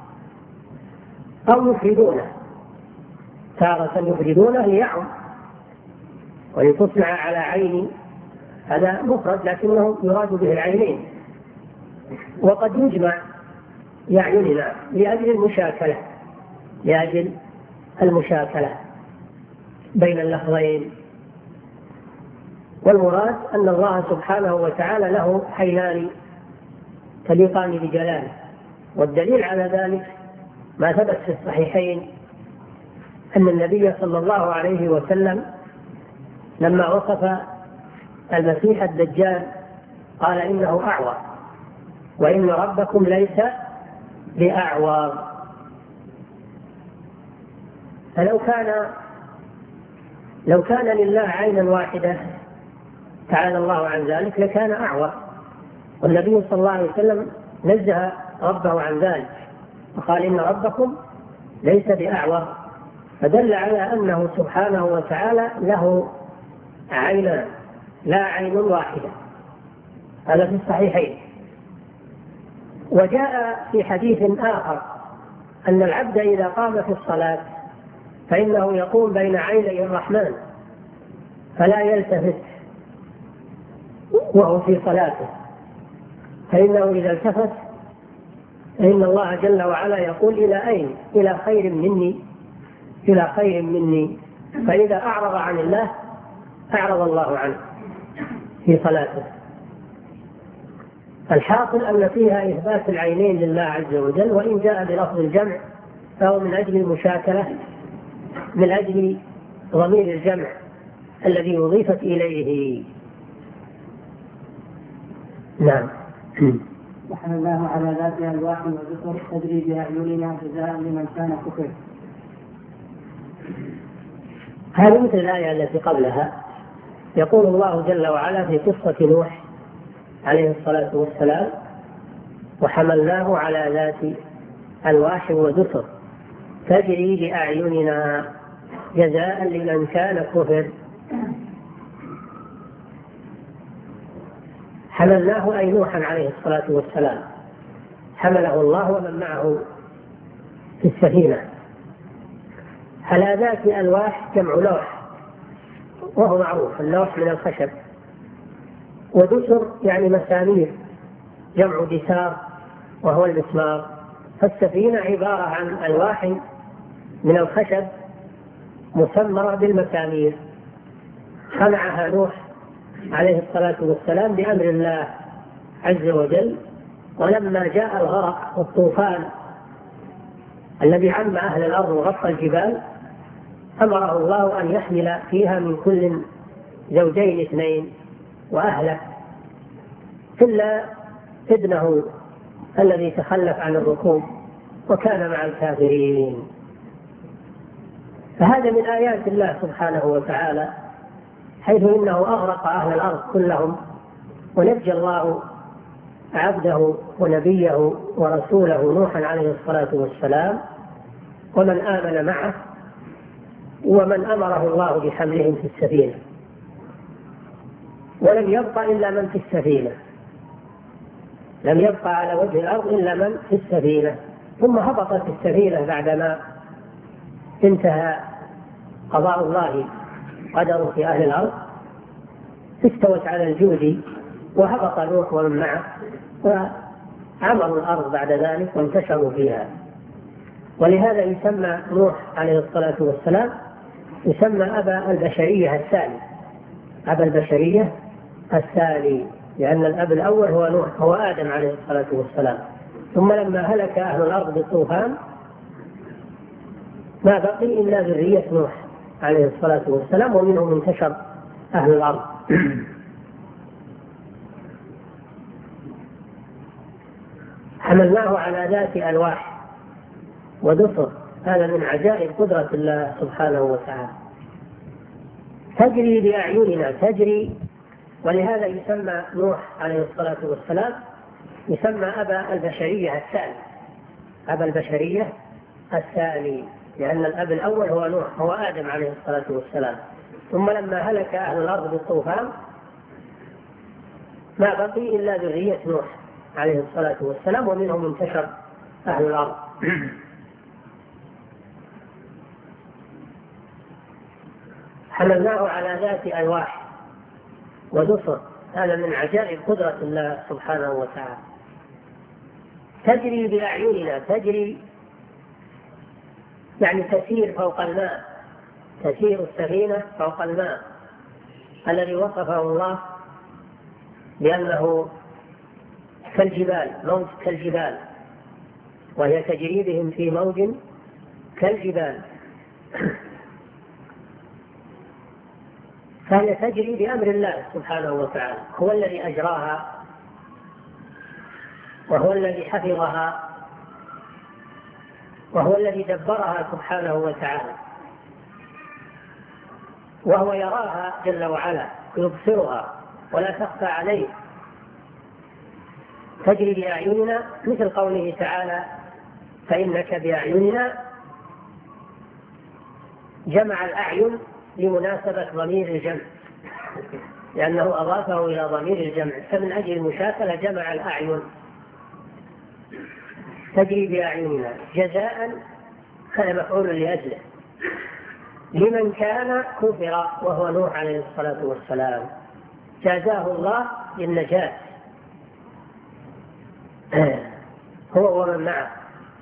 أو يفردونه، تارة يفردونه ليعم، ولتصنع على عين، هذا مفرد لكنه يراد به العينين. وقد يجمع يعيننا لأجل المشاكلة بين اللفظين. والمراد أن الله سبحانه وتعالى له عينان تليقان بجلاله، والدليل على ذلك ما ثبت في الصحيحين أن النبي صلى الله عليه وسلم لما وصف المسيح الدجال قال إنه أعور، وإن ربكم ليس بأعور. فلو كان لله عينا واحدة تعالى الله عن ذلك لكان أعور، والنبي صلى الله عليه وسلم نزه ربه عن ذلك وقال إن ربكم ليس بأعور، فدل على أنه سبحانه وتعالى له عينان لا عين واحدة، هذا في الصحيحين. وجاء في حديث آخر أن العبد إذا قام في الصلاة فإنه يقوم بين عيني الرحمن فلا يلتفت وهو في صلاته، فإنه إذا التفت فإن الله جل وعلا يقول إلى أين؟ إلى خير مني، فإذا أعرض عن الله أعرض الله عنه في صلاته. الحاصل أن فيها إثبات العينين لله عز وجل، وإن جاء بلفظ الجمع فهو من أجل المشاكلة، من أجل ضمير الجمع الذي أضيفت إليه. نعم. وحملناه على ذات ألواح وذكر تدري بأعيننا جزاء لمن كان كفر. هذه مثل الآية التي قبلها، يقول الله جل وعلا في قصة نوح عليه الصلاة والسلام: وحملناه على ذات ألواح ودسر تجري بأعيننا جزاء لمن كان كفر. حملناه أي نوحا عليه الصلاة والسلام، حمله الله ومن معه في السفينة على ذات ألواح، جمع لوح، وهو معروف اللوح من الخشب، ودسر يعني مسامير، جمع دسار وهو المسمار. فالسفينة عبارة عن ألواح من الخشب مسمرة بالمسامير، صنعها نوح عليه الصلاة والسلام بأمر الله عز وجل. ولما جاء الغرق والطوفان الذي عم أهل الأرض وغطى الجبال أمره الله أن يحمل فيها من كل زوجين اثنين وأهله إلا ابنه الذي تخلف عن الركوب وكان مع الكافرين. فهذا من آيات الله سبحانه وتعالى، حيث إنه أغرق أهل الأرض كلهم ونجى الله عبده ونبيه ورسوله نوحا عليه الصلاة والسلام ومن آمن معه ومن أمره الله بحملهم في السفينة، ولم يبقى إلا من في السفينة، لم يبقى على وجه الأرض إلا من في السفينة. ثم هبطت السفينة بعدما انتهى قضاء الله قدره في أهل الأرض، استوت على الجود وهبط نوح ومن معه وعمروا الأرض بعد ذلك وانتشروا فيها. ولهذا يسمى نوح عليه الصلاة والسلام يسمى أبا البشرية الثاني، أبا البشرية الثاني، لأن الأب الأول هو نوح، هو آدم عليه الصلاة والسلام، ثم لما هلك أهل الأرض بالطوفان ما بقي إلا ذرية نوح عليه الصلاة والسلام، ومنهم انتشر أهل الأرض. حملناه على ذات ألواح ودسر، هذا من عجائب قدرة الله سبحانه وتعالى. تجري بأعيننا، تجري، ولهذا يسمى نوح عليه الصلاة والسلام يسمى أبا البشرية الثاني، أبا البشرية الثاني، لأن الأب الأول هو نوح، هو آدم عليه الصلاة والسلام. ثم لما هلك أهل الأرض بالطوفان ما بقي إلا ذرية نوح عليه الصلاة والسلام، ومنهم انتشر أهل الأرض. حملناه على ذات ألواح ودسر، هذا من عجائب قدرة الله سبحانه وتعالى. تجري بأعيننا، تجري يعني تسير فوق الماء، تسير السفينة فوق الماء الذي وصفه الله بأنه كالجبال، موج كالجبال، وهي تجري بهم في موج كالجبال. فهي تجري بأمر الله سبحانه وتعالى، هو الذي أجراها وهو الذي حفظها وهو الذي دبرها سبحانه وتعالى، وهو يراها جل وعلا، يبصرها ولا تخفى عليه. تجري بأعيننا، مثل قوله تعالى فإنك بأعيننا، جمع الأعين لمناسبة ضمير الجمع، لأنه أضافه إلى ضمير الجمع، فمن أجل المشاكلة جمع الأعين. تجري بأعيننا جزاء، هذا مفعول لأجله، لمن كان كفر وهو نوح عليه الصلاة والسلام، جازاه الله بالنجاة هو ومن معه،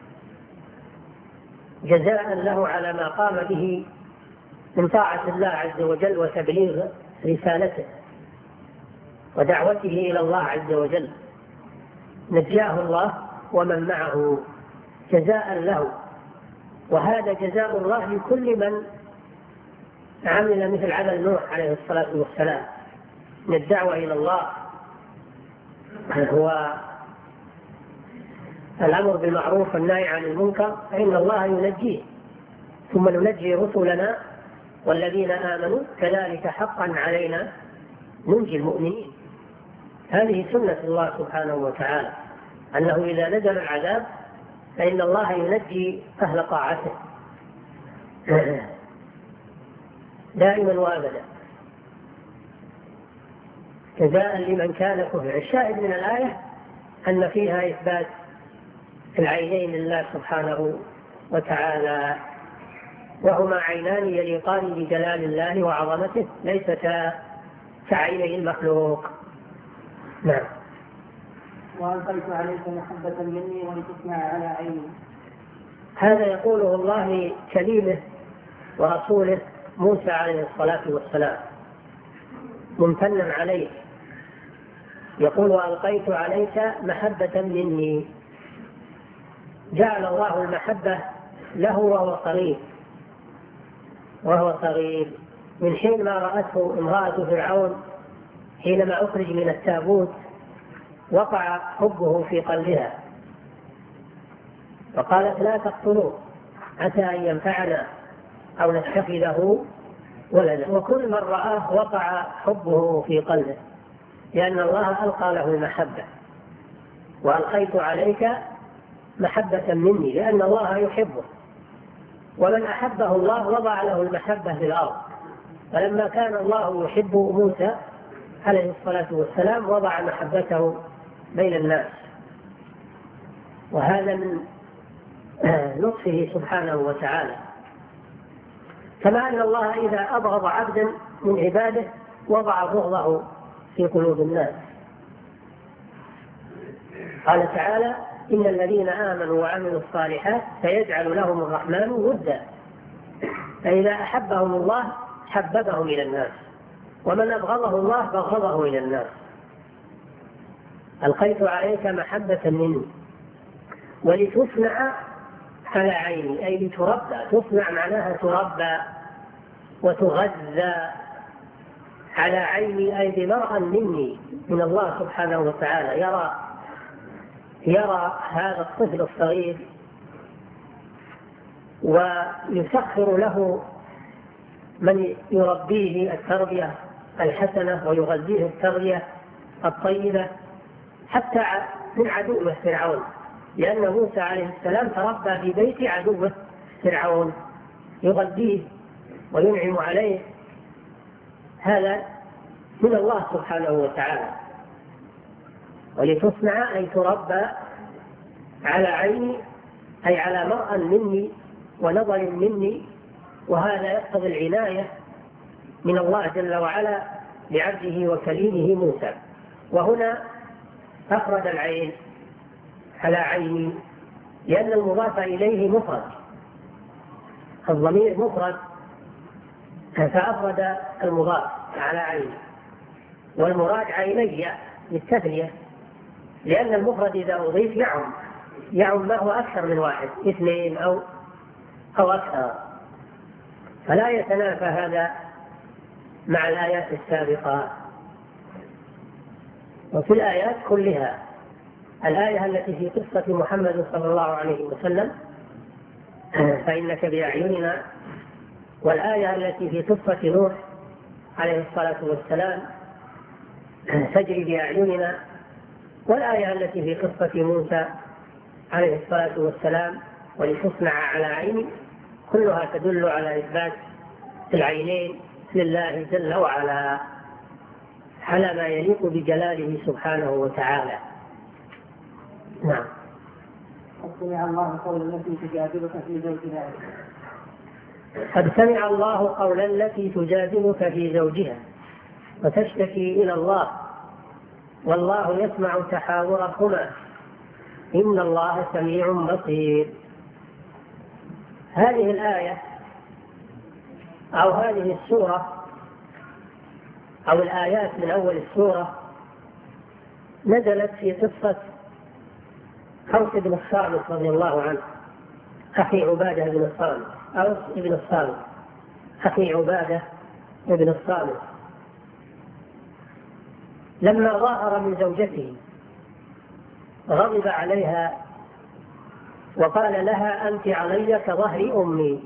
جزاء له على ما قام به من طاعة الله عز وجل وتبليغ رسالته ودعوته إلى الله عز وجل، نجاه الله ومن معه جزاء له. وهذا جزاء الله لكل من عمل مثل عمل نوح عليه الصلاة والسلام من الدعوة إلى الله، هو الأمر بالمعروف والنهي عن المنكر، فإن الله ينجيه، ثم ننجي رسلنا والذين آمنوا كذلك حقا علينا ننجي المؤمنين. هذه سنة الله سبحانه وتعالى، أنه إذا نزل العذاب فإن الله ينجي أهل طاعته دائما وأبدا، جزاء لمن كان كفر. الشاهد من الآية أن فيها إثبات العينين لله سبحانه وتعالى، وهما عينان يليقان بجلال الله وعظمته، ليستا كعيني المخلوق. نعم. وألقيت عليك محبة مني ولتصنع على عيني. هذا يقوله الله لكليمه ورسوله موسى عليه الصلاة والسلام ممتنا عليه، يقول وألقيت عليك محبة مني، جعل الله المحبة له وهو صغير من حين ما رأته امرأة فرعون حينما أخرج من التابوت، وقع حبه في قلبها فقالت لا تقتلوه عسى أن ينفعنا أو نتخذه ولدا، وكل من رآه وقع حبه في قلبه، لأن الله ألقى له المحبة. وألقيت عليك محبة مني، لأن الله يحبه، ومن أحبه الله وضع له المحبة في الأرض. فلما كان الله يحب موسى عليه الصلاة والسلام وضع محبته بين الناس، وهذا من لطفه سبحانه وتعالى. كما أن الله إذا أبغض عبدا من عباده وضع بغضه في قلوب الناس. قال تعالى إن الذين آمنوا وعملوا الصالحات سيجعل لهم الرحمن ودا، فإذا أحبهم الله حببهم إلى الناس، ومن أبغضه الله بغضه إلى الناس. ألقيت عليك محبة مني، ولتصنع على عيني، أي لتربى. تصنع معناها تربى وتغذى على عيني، أي بمرأ مني من الله سبحانه وتعالى. يرى هذا الطفل الصغير ويسخر له من يربيه التربية الحسنة ويغذيه التربية الطيبة، حتى من عدوه فرعون، لأن موسى عليه السلام تربى في بيت عدوه فرعون، يغذيه وينعم عليه. هذا من الله سبحانه وتعالى. ولتصنع أي تربى على عيني، أي على مرء مني ونظر مني، وهذا يقتضي العناية من الله جل وعلا بعبده وكليمه موسى. وهنا أفرد العين على عيني لأن المضاف إليه مفرد، الضمير مفرد، فأفرد المضاف على عيني، والمراد عيني للتثنية، لأن المفرد إذا أضيف يعم ما هو أكثر من واحد، اثنين أو أكثر، فلا يتنافى هذا مع الآيات السابقة. وفي الآيات كلها، الآية التي في قصة محمد صلى الله عليه وسلم فإنك بأعيننا، والآية التي في قصة نوح عليه الصلاة والسلام تجري بأعيننا، والآية التي في قصة موسى عليه الصلاة والسلام ولتصنع على عيني، كلها تدل على إثبات العينين لله جل وعلا على ما يليق بجلاله سبحانه وتعالى. نعم. قد سمع الله قول التي تجادلك في زوجها. قد سمع الله قول التي تجادلك في زوجها وتشتكي إلى الله والله يسمع تحاوركما إن الله سميع بصير. هذه الآية أو هذه السورة أو الآيات من أول السورة نزلت في قصة أوس بن الصامت رضي الله عنه، أخي عبادة بن الصامت، أوس بن الصامت أخي عبادة بن الصامت، لما ظاهر من زوجته غضب عليها وقال لها أنت علي كظهر أمي.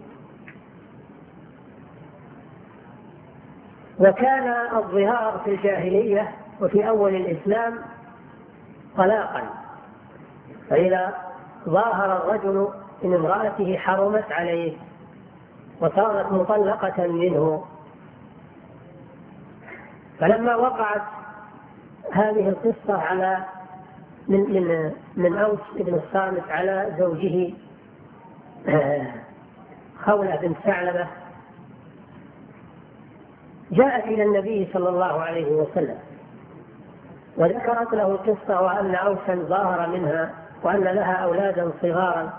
وكان الظهار في الجاهلية وفي أول الإسلام طلاقا، فإذا ظاهر الرجل من امرأته حرمت عليه وصارت مطلقة منه. فلما وقعت هذه القصة على من أوس بن الصامت على زوجه خولة بنت ثعلبة، جاءت إلى النبي صلى الله عليه وسلم وذكرت له القصة وأن أوسا ظاهر منها وأن لها أولادا صغارا،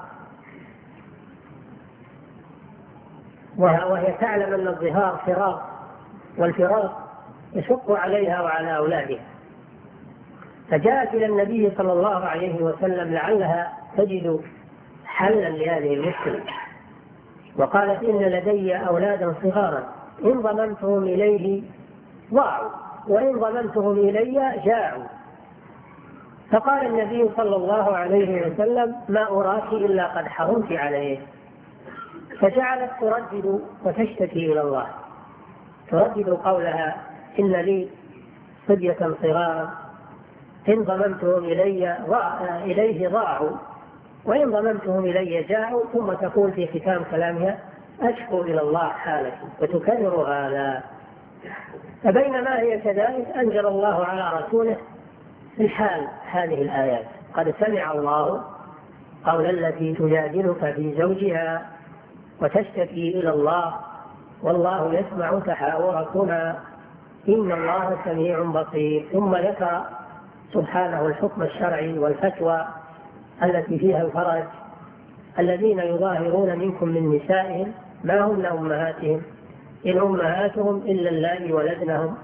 وهي تعلم أن الظهار فراق، والفراق يشق عليها وعلى أولادها. فجاءت إلى النبي صلى الله عليه وسلم لعلها تجد حلا لهذه المشكلة، وقالت إن لدي أولادا صغارا إن ضممتهم إليه ضاعوا وإن ضممتهم إلي جاعوا. فقال النبي صلى الله عليه وسلم ما أراك إلا قد حرمت عليه. فجعلت تردد وتشتكي إلى الله، تردد قولها إن لي صبية صغارا إن ضممتهم إليه ضاعوا وإن ضممتهم إلي جاعوا، ثم تقول في ختام كلامها أشكو إلى الله حالك، وتكرر هذا. فبينما هي كذلك أنزل الله على رسوله في الحال هذه الآيات قد سمع الله قول التي تجادلك في زوجها وتشتكي إلى الله والله يسمع تحاوركما إن الله سميع بصير. ثم ذكر سبحانه الحكم الشرعي والفتوى التي فيها الفرج. الذين يظاهرون منكم من نسائهم ما هن أمهاتهم إن أمهاتهم إلا اللائي ولدنهم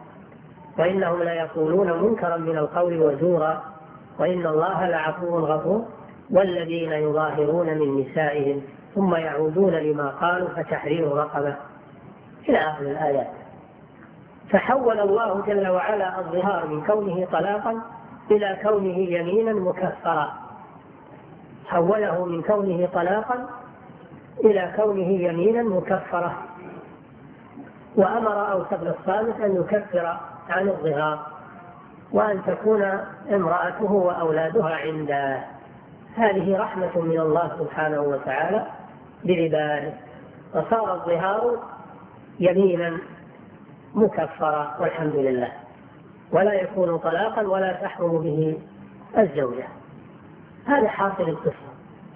وإنهم ليقولون منكرا من القول وزورا وإن الله لعفو غفور والذين يظاهرون من نسائهم ثم يعودون لما قالوا فتحرير رقبة إلى آخر الآيات. فحول الله جل وعلا الظهار من كونه طلاقا إلى كونه يمينا مكفرا، حوله من كونه طلاقا إلى كونه يمينا مكفرة. وأمر أوس بن الصامت أن يكفر عن الظهار وأن تكون امرأته وأولادها عنده. هذه رحمة من الله سبحانه وتعالى بعباده، فصار الظهار يمينا مكفرا والحمد لله، ولا يكون طلاقا ولا تحرم به الزوجة. هذا حاصل القصة.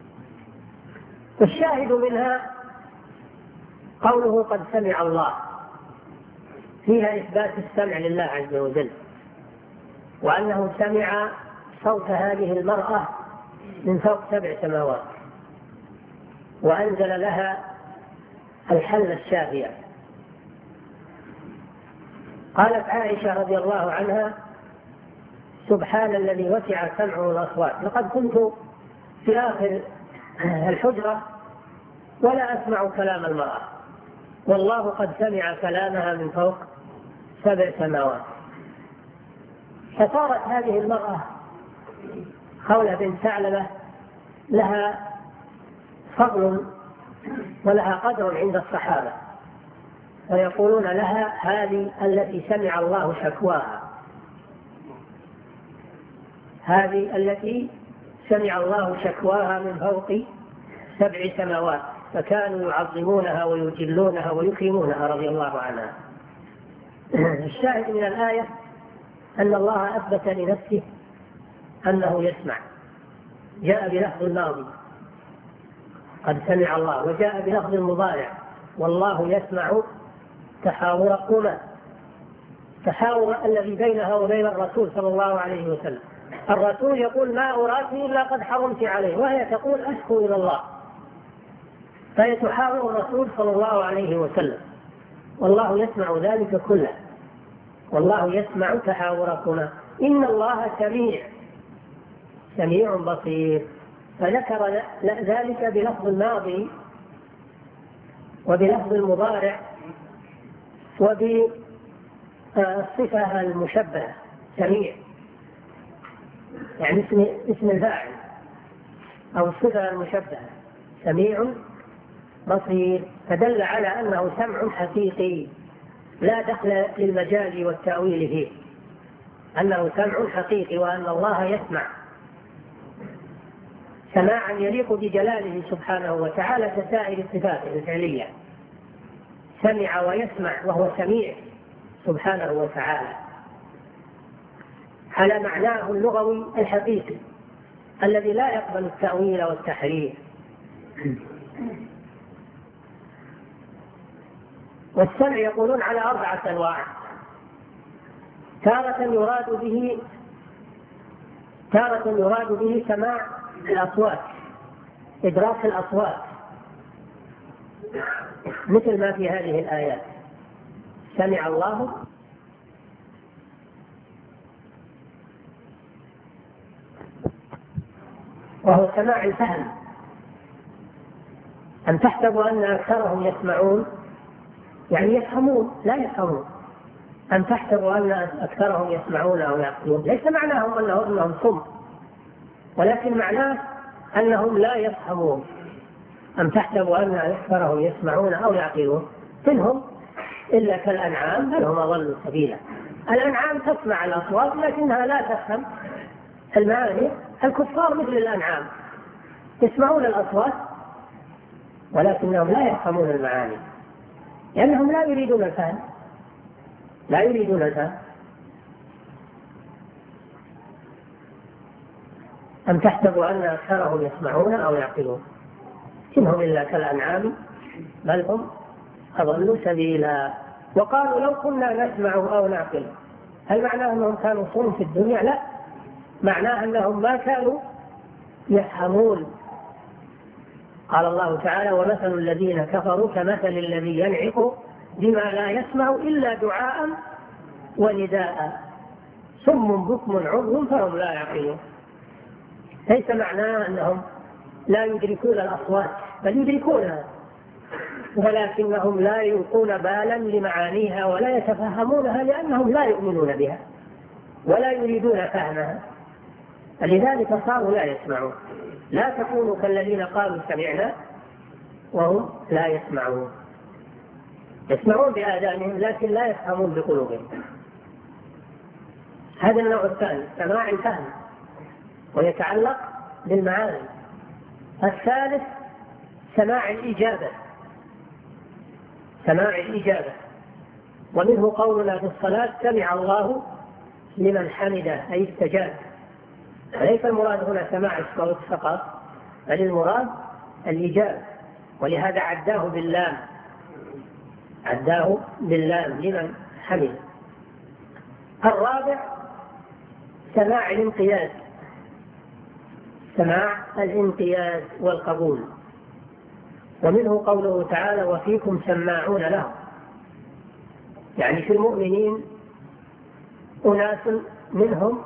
والشاهد منها قوله قد سمع الله، فيها إثبات السمع لله عز وجل، وأنه سمع صوت هذه المرأة من فوق 7 سماوات وأنزل لها الحل الشافية. قالت عائشة رضي الله عنها: سبحان الذي وسع سمعه الأصوات، لقد كنت في آخر الحجرة ولا أسمع كلام المرأة، والله قد سمع كلامها من فوق 7 سماوات. فصارت هذه المرأة خولة بنت ثعلبة لها فضل ولها قدر عند الصحابة، ويقولون لها: هذه التي سمع الله شكواها، هذه التي سمع الله شكواها من فوق 7 سماوات. فكانوا يعظمونها ويجلونها ويكرمونها رضي الله عنها. الشاهد من الآية أن الله أثبت لنفسه أنه يسمع، جاء بلفظ الماضي قد سمع الله، وجاء بلفظ المضارع والله يسمع تحاوركما، تحاور الذي بينها وبين الرسول صلى الله عليه وسلم. الرسول يقول: ما أراك إلا قد حرمت عليه، وهي تقول: أشكو إلى الله. فهي تحاور الرسول صلى الله عليه وسلم، والله يسمع ذلك كله، والله يسمع تحاوركما إن الله سميع بصير. فذكر ذلك بلفظ الماضي وبلفظ المضارع وبالصفة المشبهة سميع، يعني اسم الفاعل أو الصفة المشبهة سميع بصير، فدل على أنه سمع حقيقي لا دخل للمجاز والتأويل فيه، أنه سمع حقيقي وأن الله يسمع سماعا يليق بجلاله سبحانه وتعالى كسائر الصفات الفعلية. سمع ويسمع وهو سميع سبحانه وتعالى على معناه اللغوي الحقيقي الذي لا يقبل التأويل والتحريف. والسمع يقولون على 4 أنواع. تارة يراد به سماع الأصوات، إدراك الأصوات، مثل ما في هذه الآيات: سمع الله وهو سماع الفهم. أن تحسبوا أن أكثرهم يسمعون يعني يفهمون، لا يفهمون. أن تحسبوا أن أكثرهم يسمعون أو يعقلون، ليس معناهم أنهم صم، ولكن معناه أنهم لا يفهمون. أم تحسبوا أن أكثرهم يسمعون أو يعقلون، إنهم إلا كالأنعام بل هم أضل سبيلا. الأنعام تسمع الأصوات لكنها لا تفهم المعاني. الكفار مثل الأنعام يسمعون الأصوات ولكنهم لا يفهمون المعاني، لأنهم لا يريدون الفهم. أم تحسبوا أن أكثرهم يسمعون أو يعقلون، إنهم إلا كالأنعام بل هم أضلوا سبيلا. وقالوا: لو كنا نسمع أو نعقل، هل معناه أنهم كانوا صم في الدنيا؟ لا، معناه أنهم ما كانوا يفهمون. قال الله تعالى: ومثل الذين كفروا كمثل الذي ينعق بما لا يسمع إلا دعاء ونداء صم بكم عمي فهم لا يعقلون. ليس معناه أنهم لا يدركون الأصوات، بل يدركونها، ولكنهم لا يلقون بالا لمعانيها ولا يتفهمونها، لأنهم لا يؤمنون بها ولا يريدون فهمها، لذلك صاروا لا يسمعون. لا تكونوا كالذين قالوا سمعنا وهم لا يسمعون. يسمعون بآذانهم لكن لا يفهمون بقلوبهم. هذا النوع الثاني، سماع الفهم ويتعلق بالمعاني. الثالث سماع الإجابة، سماع الإجابة، ومنه قولنا في الصلاة سمع الله لمن حمده، أي استجاب. وليس المراد هنا سماع الصوت فقط، بل المراد الإجابة، ولهذا عداه باللام، عداه باللام لمن حمده. الرابع سماع الانقياد، سماع الانقياد والقبول، ومنه قوله تعالى وفيكم سماعون له، يعني في المؤمنين أناس منهم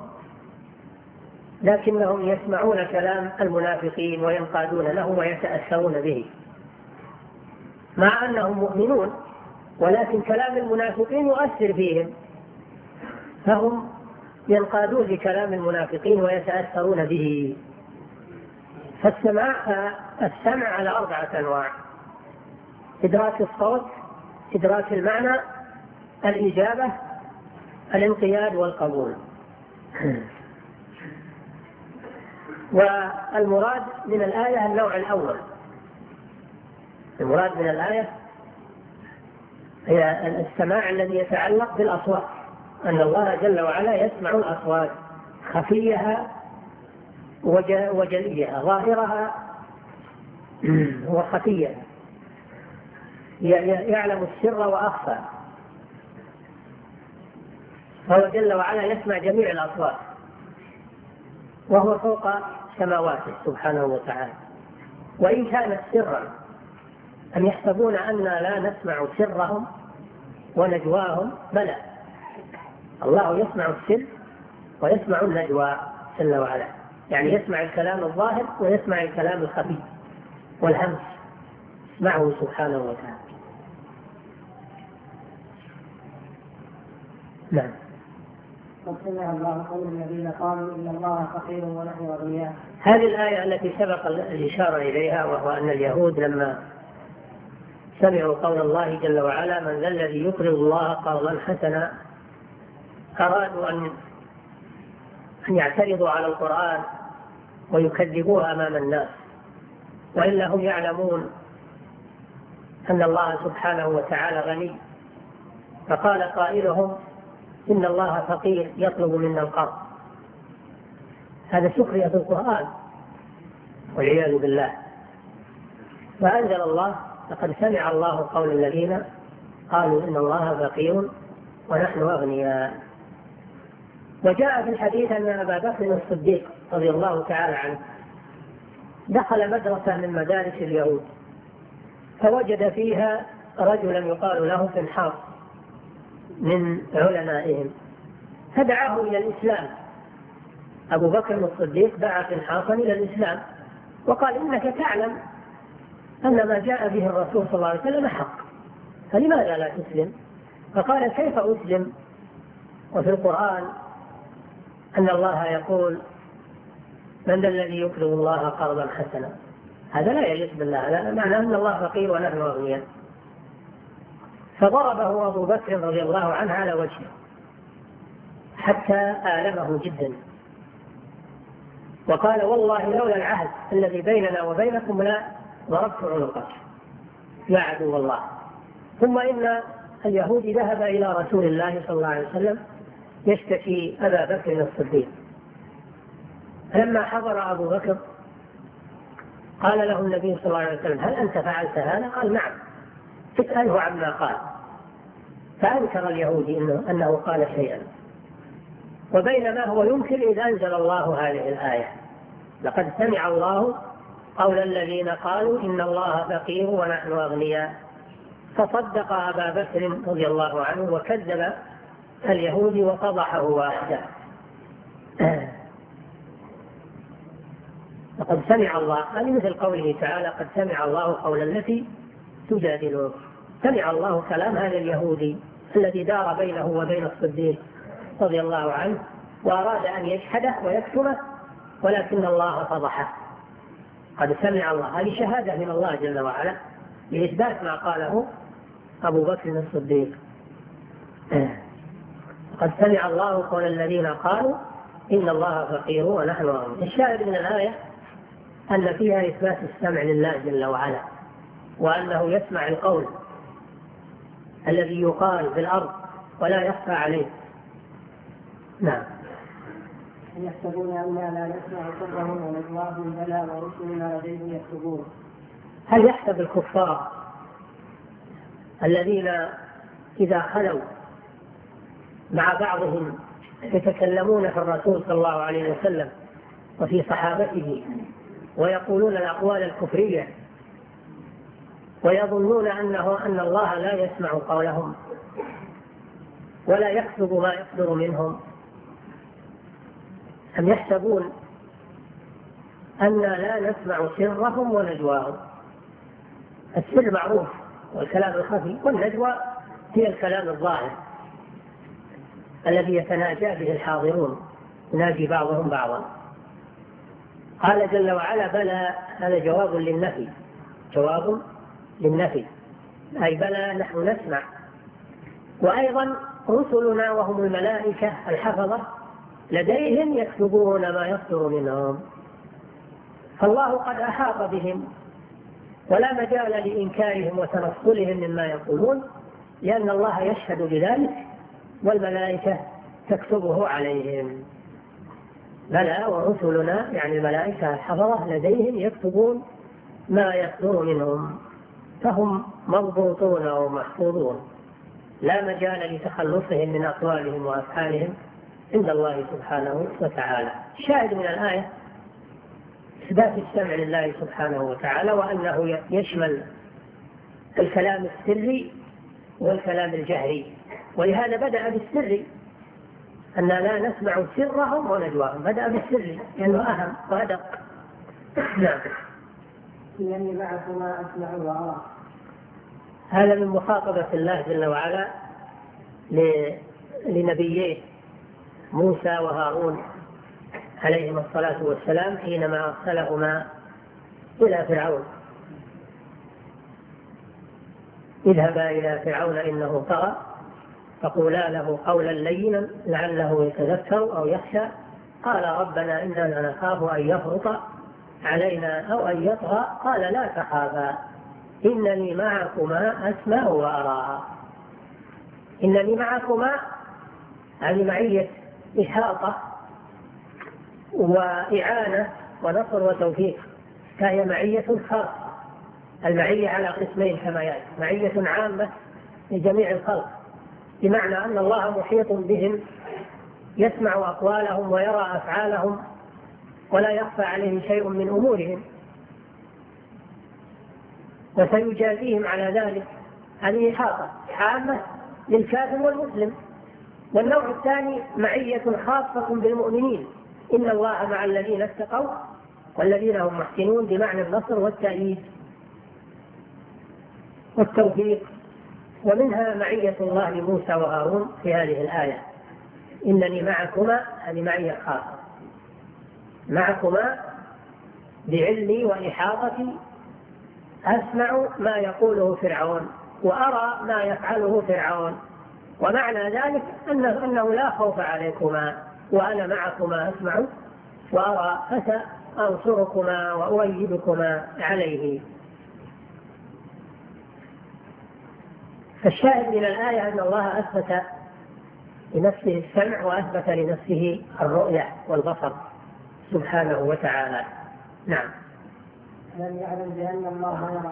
لكنهم يسمعون كلام المنافقين وينقادون له ويتأثرون به، مع أنهم مؤمنون، ولكن كلام المنافقين يؤثر فيهم، فهم ينقادون لكلام المنافقين ويتأثرون به. فالسمع على 4 أنواع: إدراك الصوت، إدراك المعنى، الإجابة، الانقياد والقبول. والمراد من الآية النوع الأول، المراد من الآية هي السماع الذي يتعلق بالأصوات، أن الله جل وعلا يسمع الأصوات، خفيها وجليها، ظاهرها وخفيها، يعلم السر وأخفى، فهو جل وعلا يسمع جميع الأصوات وهو فوق سماواته سبحانه وتعالى. وإن كانت سرا، أم يحسبون أننا لا نسمع سرهم ونجواهم؟ بلى، الله يسمع السر ويسمع النجوى جل وعلا، يعني يسمع الكلام الظاهر ويسمع الكلام الخفي والهمس، يسمعه سبحانه وتعالى. نعم. وسمع الله قول الذين قالوا إن الله فقير ونحن أغنياء. هذه الآية التي سبق الإشارة إليها، وهو أن اليهود لما سمعوا قول الله جل وعلا من ذا الذي يقرض الله قرضا حسنا، أرادوا أن يعترضوا على القرآن ويكذبوه أمام الناس، وإلا هم يعلمون أن الله سبحانه وتعالى غني. فقال قائلهم إن الله فقير يطلب منا القرض. هذا سخرية في القرآن والعياذ بالله. فأنزل الله لقد سمع الله قول الذين قالوا إن الله فقير ونحن أغنياء. وجاء في الحديث أن أبا بكر الصديق رضي الله تعالى عنه دخل مدرسة من مدارس اليهود، فوجد فيها رجلا يقال له فنحاص من علمائهم، فدعاه إلى الإسلام. أبو بكر الصديق دعا فنحاصا إلى الإسلام وقال إنك تعلم أن ما جاء به الرسول صلى الله عليه وسلم حق، فلماذا لا تسلم؟ فقال كيف أسلم وفي القرآن أن الله يقول من ذا الذي يقرض الله قرضا حسنا؟ هذا لا يليق بالله، لا معنى أن الله فقير ونحن أغنياء. فضربه أبو بكر رضي الله عنه على وجهه حتى آلمه جدا، وقال والله لولا العهد الذي بيننا وبينكم لا ضربت عنقك يا عدو الله. ثم إن اليهودي ذهب إلى رسول الله صلى الله عليه وسلم يشتكي أبا بكر الصديق. لما حضر أبو بكر قال له النبي صلى الله عليه وسلم هل أنت فعلت هذا؟ قال نعم. تسأله عما قال، فأنكر اليهودي أنه قال شيئا. وبينما هو ينكر إذ أنزل الله هذه الآية لقد سمع الله قول الذين قالوا إن الله فقير ونحن أغنياء، فصدق أبا بكر رضي الله عنه وكذب اليهودي وفضحه وأخزاه. لقد سمع الله، هذه مثل قوله تعالى قد سمع الله قول التي تجادلك. سمع الله كلام هذا اليهودي الذي دار بينه وبين الصديق رضي الله عنه وأراد أن يجحده ويكتمه، ولكن الله فضحه. قد سمع الله، هذه شهادة من الله جل وعلا لإثبات ما قاله أبو بكر الصديق. قد سمع الله قول الذين قالوا إن الله فقير ونحن غني. الشاهد من الآية أن فيها إثبات السمع لله جل وعلا، وأنه يسمع القول الذي يقال في الأرض ولا يخفى عليه. نعم. يحسبون أننا لا نسمع سرهم ونجواهم بلى ورسلنا لديهم يكتبون. هل يحسب الكفار الذين إذا خلوا مع بعضهم يتكلمون في الرسول صلى الله عليه وسلم وفي صحابته ويقولون الأقوال الكفرية ويظنون أن الله لا يسمع قولهم ولا يكتب ما يصدر منهم، أم يحسبون أن لا نسمع سرهم ونجواهم؟ السر معروف والكلام الخفي، والنجوى هي الكلام الظاهر الذي يتناجى به الحاضرون، يناجي بعضهم بعضا. قال جل وعلا بلى، هذا جواب للنفي، جواب للنفي، أي بلى نحن نسمع. وأيضا رسلنا وهم الملائكة الحفظة لديهم يكتبون ما يصدر منهم، فالله قد أحاط بهم ولا مجال لإنكارهم وتنصلهم مما يقولون، لأن الله يشهد بذلك والملائكة تكتبه عليهم. بلى ورسلنا يعني الملائكة الحفظة لديهم يكتبون ما يصدر منهم، فهم مضبوطون ومحفوظون، لا مجال لتخلصهم من أقوالهم وأفعالهم عند الله سبحانه وتعالى. الشاهد من الآية إثبات السمع لله سبحانه وتعالى، وأنه يشمل الكلام السري والكلام الجهري، ولهذا بدأ بالسر، أن لا نسمع سرهم ونجواهم، بدأ بالسر لأنه أهم وأدق. نعم. إنني معكما أسمع وأرى. هذا من مخاطبة الله جل وعلا لنبييه موسى وهارون عليهما الصلاة والسلام حينما أرسلهما إلى فرعون: اذهبا إلى فرعون إنه طغى فقولا له قولا لينا لعله يتذكر أو يخشى قال ربنا إننا نخاف أن يفرط علينا أو أن يطغى قال لا تخافا إنني معكما أسمع وأرى. إنني معكما يعني معية إحاطة وإعانة ونصر وتوفيق، فهي معية خاصة. المعية على قسمين كما يأتي: معية عامة لجميع الخلق، بمعنى أن الله محيط بهم يسمع أقوالهم ويرى أفعالهم ولا يخفى عليه شيء من أمورهم، وسيجازيهم على ذلك. هذه إحاطة عامة للكافر والمسلم. والنوع الثاني معية خاصة بالمؤمنين: إن الله مع الذين اتقوا والذين هم محسنون، بمعنى النصر والتأييد والتوفيق. ومنها معية الله لموسى وهارون في هذه الآية: إنني معكما، هذه معية خاصة، معكما بعلمي وإحاطتي، أسمع ما يقوله فرعون وأرى ما يفعله فرعون، ومعنى ذلك أنه لا خوف عليكما وأنا معكما أسمع وأرى فسأنصركما وأؤيدكما عليه. فالشاهد من الآية أن الله أثبت لنفسه السمع وأثبت لنفسه الرؤية والبصر سبحانه وتعالى. نعم. لم يعلم بأن الله يرى.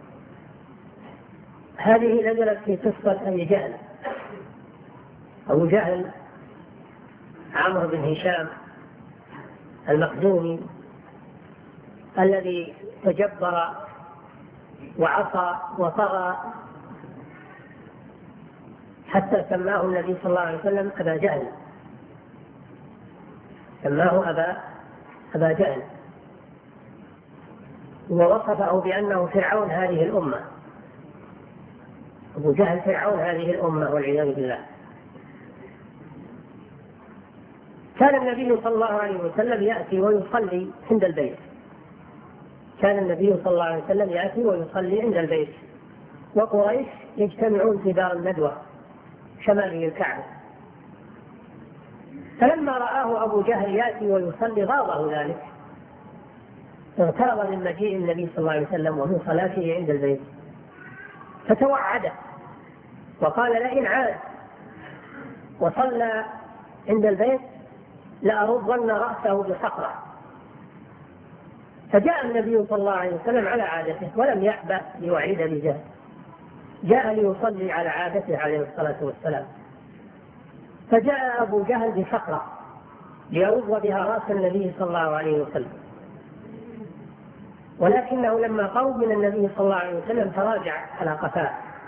هذه نزلت في قصة أبي جهل. أبو جهل عمرو بن هشام المخزومي الذي تجبر وعصى وطغى حتى سماه النبي صلى الله عليه وسلم أبا جهل، سماه أبا جهل. ووصفه بأنه فرعون هذه الأمة. أبو جهل فرعون هذه الأمة والعياذ بالله. كان النبي صلى الله عليه وسلم يأتي ويصلي عند البيت. كان النبي صلى الله عليه وسلم يأتي ويصلي عند البيت، وقريش يجتمعون في دار الندوة شمالي الكعبة. فلما رآه أبو جهل يأتي ويصلي غاضه ذلك، اغترب من مجيء النبي صلى الله عليه وسلم ومن صلاته عند البيت، فتوعده وقال لئن عاد وصلى عند البيت لأرضن رأسه بصخرة. فجاء النبي صلى الله عليه وسلم على عادته ولم يأبى ليعيد بجهل، جاء ليصلي على عادته عليه الصلاة والسلام. فجاء أبو جهل بصخرة ليرض بها رأس النبي صلى الله عليه وسلم، ولكنه لما قرب من النبي صلى الله عليه وسلم تراجع على قفاه،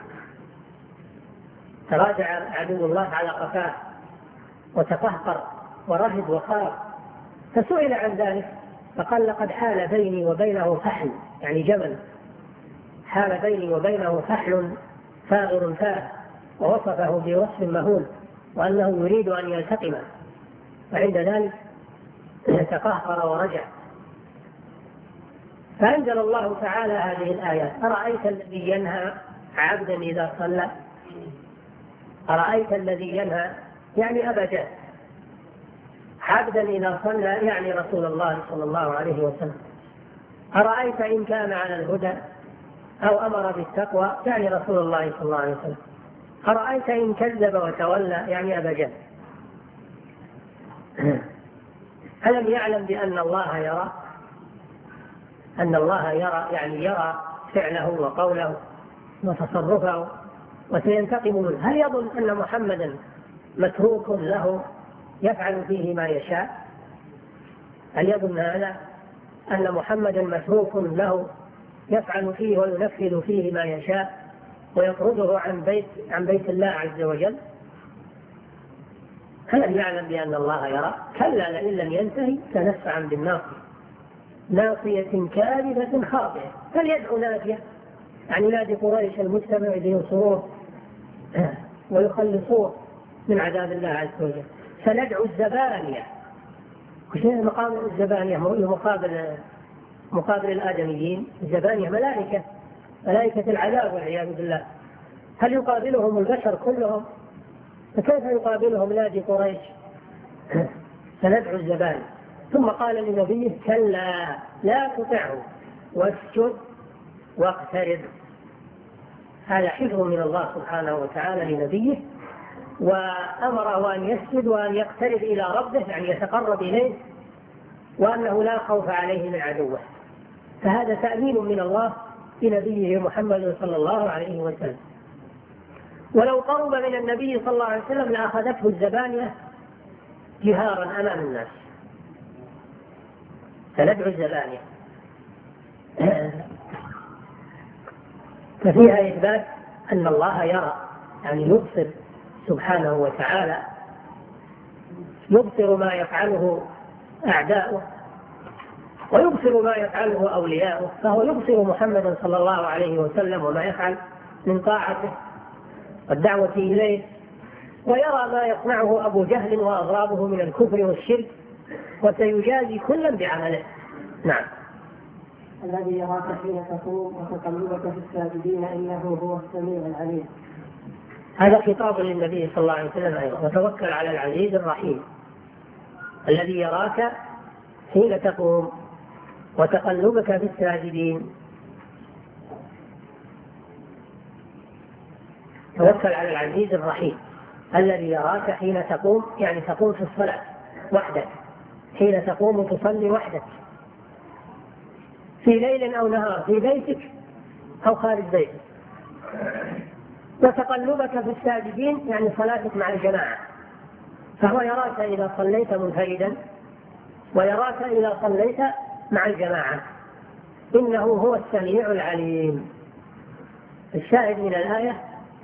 تراجع عدو الله على قفاه وتقهقر ورهد وخاف. فسئل عن ذلك فقال لقد حال بيني وبينه فحل، يعني جمل، حال بيني وبينه فحل فاغر فاه، ووصفه بوصف مهول وأنه يريد أن يلتقمه، فعند ذلك تقهقر ورجع. فأنزل الله تعالى هذه الآيات: أرأيت الذي ينهى عبدا إذا صلى. أرأيت الذي ينهى يعني أبا جهل، عبدا إذا صلى يعني رسول الله صلى الله عليه وسلم. أرأيت إن كان على الهدى أو أمر بالتقوى يعني رسول الله صلى الله عليه وسلم. أرأيت إن كذب وتولى يعني أبا جهل. ألم يعلم بأن الله يرى؟ أن الله يرى يعني يرى فعله وقوله وتصرفه وسينتقم منه. هل يظن أن محمدا متروك له يفعل فيه ما يشاء؟ هل يظن هذا أن محمدا متروك له يفعل فيه وينفذ فيه ما يشاء ويطرده عن بيت الله عز وجل؟ هل يعلم بأن الله يرى؟ كلا لئن لم ينتهي لنسفعا بالناصية، ناصية كاذبة خاطئة. فليدعو ناديه، يعني نادي قريش المجتمع لينصروه ويخلصوه من عذاب الله عز وجل. فندعو الزبانية، وشيء مقام الزبانية مقابل الآدميين. الزبانية ملائكة العذاب والعياذ بالله. هل يقابلهم البشر كلهم؟ فكيف يقابلهم نادي قريش؟ فندعو الزبانية. ثم قال لنبيه: كلا لا تطعه واسجد واقترب. هذا حفظ من الله سبحانه وتعالى لنبيه، وأمره أن يسجد وأن يقترب إلى ربه، يعني يتقرب إليه، وأنه لا خوف عليه من عدوه. فهذا تأمين من الله لنبيه محمد صلى الله عليه وسلم. ولو قرب من النبي صلى الله عليه وسلم لأخذته الزبانية جهارا أمام الناس. فندعو الزبانية. ففيها إثبات أن الله يرى، يعني يبصر سبحانه وتعالى، يبصر ما يفعله أعداؤه ويبصر ما يفعله أولياؤه. فهو يبصر محمدا صلى الله عليه وسلم وما يفعل من طاعته والدعوة إليه، ويرى ما يصنعه أبو جهل وأضرابه من الكفر والشرك، وسيجازي كلا بعمله. نعم. الذي يراك حين تقوم وتقلبك في الساجدين إنه هو السميع العليم. هذا خطاب للنبي صلى الله عليه وسلم أيضا: وتوكل على العزيز الرحيم الذي يراك حين تقوم وتقلبك في الساجدين. توكل على العزيز الرحيم الذي يراك حين تقوم، يعني تقوم في الصلاة وحدك، حين تقوم تصلي وحدك في ليل أو نهار، في بيتك أو خارج بيتك. وتقلبك في الساجدين يعني صلاتك مع الجماعة، فهو يراك إذا صليت منفردا ويراك إذا صليت مع الجماعة. إنه هو السميع العليم. الشاهد من الآية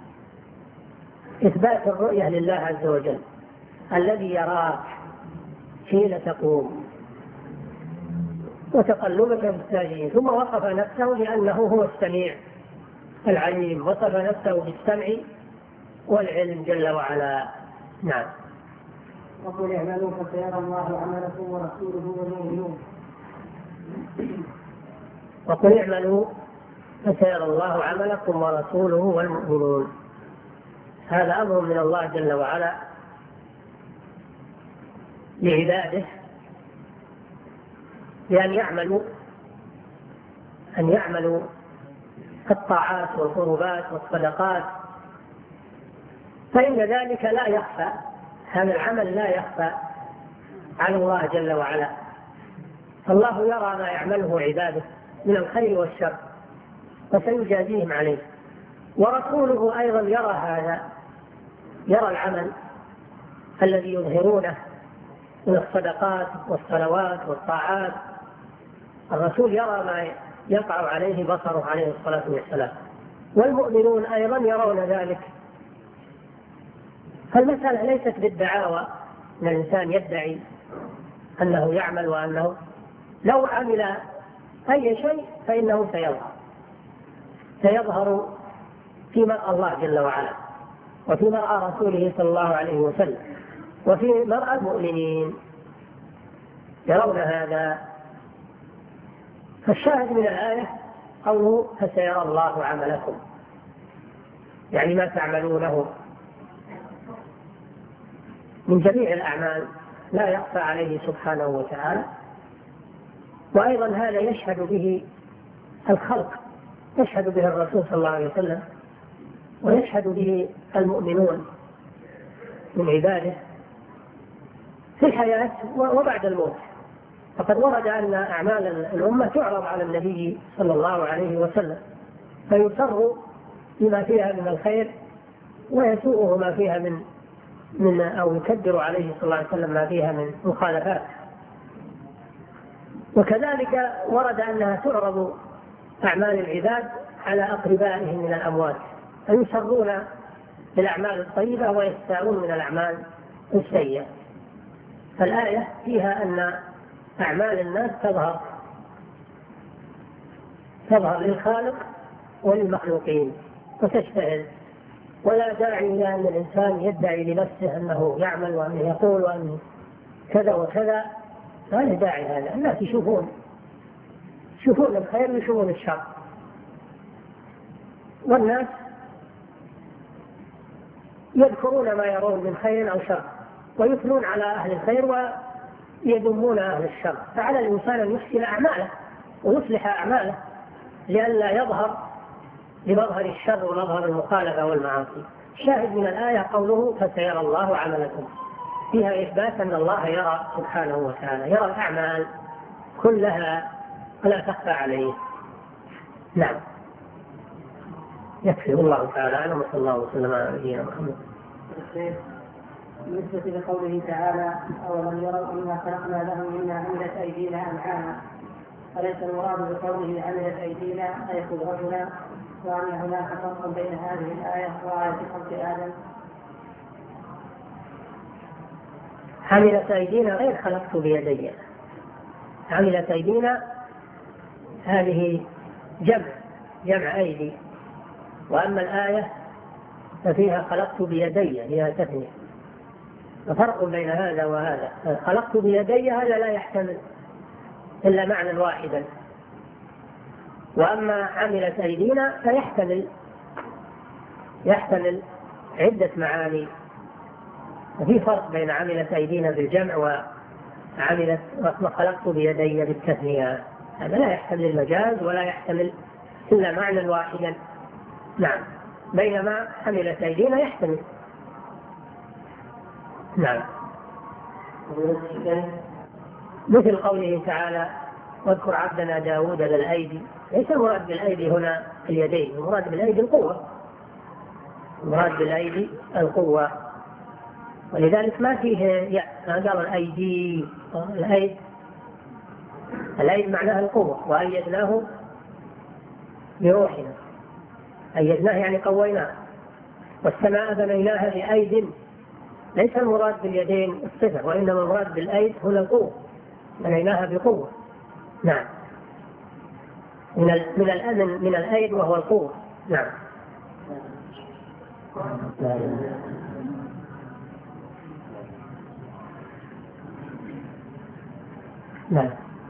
إثبات الرؤية لله عز وجل الذي يراك حين تقوم وتقلبك في الساجدين. ثم وصف نفسه بأنه هو السميع العليم، وصف نفسه بالسمع والعلم جل وعلا. نعم. وقل اعملوا فسيرى الله عملكم ورسوله والمؤمنون. وقل اعملوا فسيرى الله عملكم ورسوله والمؤمنون. هذا أمر من الله جل وعلا لعباده بأن يعملوا الطاعات والقربات والصدقات، فإن ذلك لا يخفى، هذا العمل لا يخفى على الله جل وعلا، فالله يرى ما يعمله عباده من الخير والشر فسيجازيهم عليه، ورسوله أيضا يرى هذا، يرى العمل الذي يظهرونه من الصدقات والصلوات والطاعات، الرسول يرى ما يقع عليه بصره عليه الصلاة والسلام، والمؤمنون أيضا يرون ذلك. فالمسألة ليست بالدعاوى أن الإنسان يدعي أنه يعمل، وأنه لو عمل أي شيء فإنه سيظهر في مرأى الله جل وعلا، وفي مرأى رسوله صلى الله عليه وسلم، وفي مرأى المؤمنين يرون هذا. فالشاهد من الآية قوله فسيرى الله عملكم، يعني ما تعملونه من جميع الأعمال لا يخفى عليه سبحانه وتعالى. وأيضا هذا يشهد به الخلق، يشهد به الرسول صلى الله عليه وسلم، ويشهد به المؤمنون من عباده في الحياة وبعد الموت. فقد ورد أن أعمال الأمة تعرض على النبي صلى الله عليه وسلم فيسر بما فيها من الخير ويسوءه ما فيها من أو يكدر عليه صلى الله عليه وسلم ما فيها من مخالفات. وكذلك ورد أنها تعرض أعمال العباد على أقربائهم من الأموات فيسرون بالأعمال الطيبة ويستاءون من الأعمال السيئة. فالآية فيها أن أعمال الناس تظهر للخالق وللمخلوقين وتشتهر، ولا داعي إلى أن الإنسان يدعي لنفسه أنه يعمل وأنه يقول وأنه كذا وكذا، لا داعي هذا. الناس يشوفون الخير ويشوفون الشر، والناس يذكرون ما يرون من خير أو شر ويثنون على أهل الخير ويذمون أهل الشر. فعلى الإنسان أن يحسن أعماله ويصلح أعماله لئلا يظهر بمظهر الشر ومظهر المخالفة والمعاصي. الشاهد من الآية قوله فسيرى الله عملكم، فيها إثبات أن الله يرى سبحانه وتعالى، يرى الأعمال كلها ولا تخفى عليه. نعم. يكفي الله تعالى أعلم، وصلى الله وسلم على نبينا محمد. بالنسبة لقوله تعالى أولم يروا أنا خلقنا لهم مما عملت أيدينا أنعاما، أليس المراد بقوله عملت أيدينا أي قدرتنا، وأن هناك فرق بين هذه الآية وآية خلق آدم؟ عملت أيدينا غير خلقت بيدي، عملت أيدينا هذه جمع أيدي، وأما الآية ففيها خلقت بيدي هي تثنية، ففرق بين هذا وهذا. خلقت بيدي هذا لا يحتمل إلا معنى واحدا، وأما عملت أيدينا فيحتمل عدة معاني. وفي فرق بين عملت أيدينا بالجمع وعملت وخلقت بيدي بالتثنية، هذا لا يحتمل المجاز ولا يحتمل إلا معنى واحدا. نعم. بينما عملت أيدينا يحتمل. نعم. مثل قوله تعالى واذكر عبدنا داود ذا الأيدي، ليس المراد بالأيدي هنا اليدين، المراد بالأيدي القوة، المراد بالأيدي القوة، ولذلك ما فيه ما قال الأيدي، الأيد معناها القوة، وأيدناه بروحنا، أيدناه يعني قويناه، والسماء بنيناها بأيد. ليس المراد باليدين الصفة، وإنما المراد بالأيد هنا القوة، بنيناها بقوة. نعم، من الأذن من الأيد وهو القوة. نعم. نعم.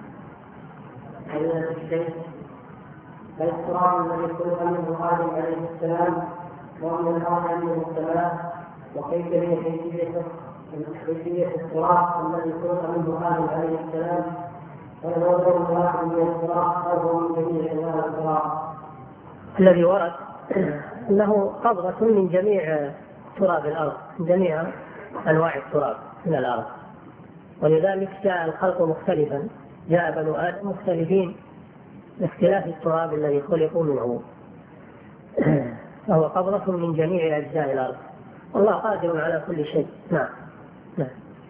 هذا الشيء فالإسراء الذي خلق منه آدم عليه السلام ومن الأرض منه السماء، وكيف هي كيفية الصراط الذي خلق منه آدم عليه السلام، هل هو دور واحد من الصراط أو هو من جميع أنواع الصراط؟ الذي ورد أنه قبضة من جميع تراب الأرض، من جميع أنواع التراب من الأرض، ولذلك جاء الخلق مختلفا، جاء بنو آدم مختلفين باختلاف التراب الذي خلقوا منه، فهو قبضة من جميع أجزاء الأرض، والله قادر على كل شيء. نعم. نعم.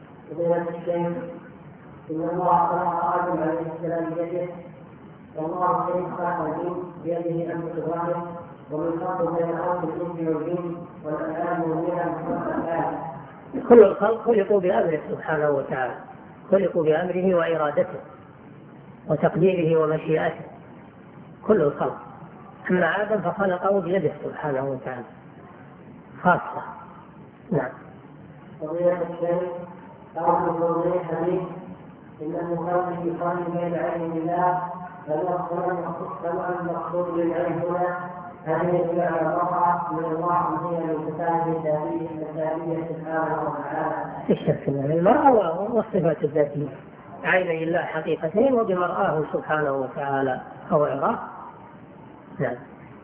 إن الله خلق آدم عليه السلام بيده، والله الذي خلق الجن بيده أمر الظاهر، ومن خلق بين الأرض الإنس والجن والأنعام والنعم والأنعام. كل الخلق خلقوا بأمره سبحانه وتعالى، خلقوا بأمره وإرادته وتقديره ومشيئته، كل الخلق. أما آدم فخلقه بيده سبحانه وتعالى خاصة. نعم. قضية الشيء أو موضوع حديث إن المخالف يقال بين عين الله فما المقصود بالعين هنا هذه الفعل الرفعة من الله هي من صفاته الذاتية سبحانه وتعالى. الشك من المرأة والصفات الذاتية عين الله حقيقتين وبمرآه سبحانه وتعالى أو عراه. نعم.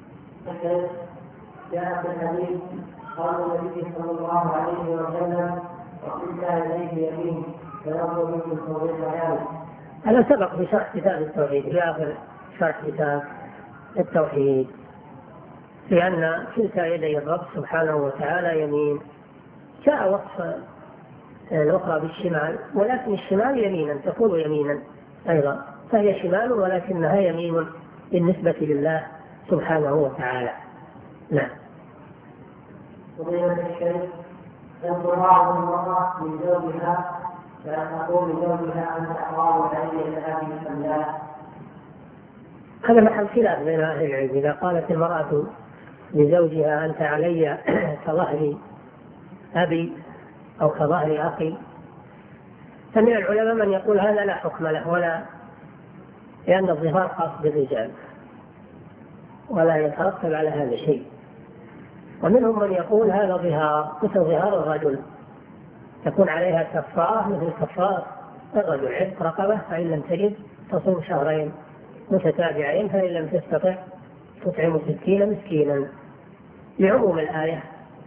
جاء في الحديث قال النبي صلى الله عليه وسلم وقلت إليه يمين فيرضى منكم توضيح بيانه. هذا سبق في شرح كتاب التوحيد، في آخر شرح كتاب التوحيد، لأن كلتا يدي الرب سبحانه وتعالى يمين. جاء وصف الأخرى بالشمال، ولكن الشمال يمينا تكون يمينا أيضا، فهي شمال ولكنها يمين بالنسبة لله سبحانه وتعالى. نعم. قضية الشيء تنظر المرأة من زوجها فتقول لزوجها أنت أحرام علي هذه الأملاك. هذا محل خلاف بين أهل العلم. إذا قالت المرأة لزوجها أنت علي كظهر أبي أو كظهر أخي، فمن العلماء من يقول هذا لا حكم له، ولا لأن الظهار خاص بالرجال ولا يترتب على هذا شيء. ومنهم من يقول هذا ظهار مثل ظهار الرجل، تكون عليها كفارة مثل كفارة الرجل، عتق رقبة، فإن لم تجد تصوم شهرين متتابعين، فإن لم تستطع تطعم 60 مسكينا لعموم الآية.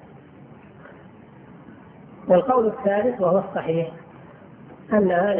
والقول الثالث وهو الصحيح أن هذا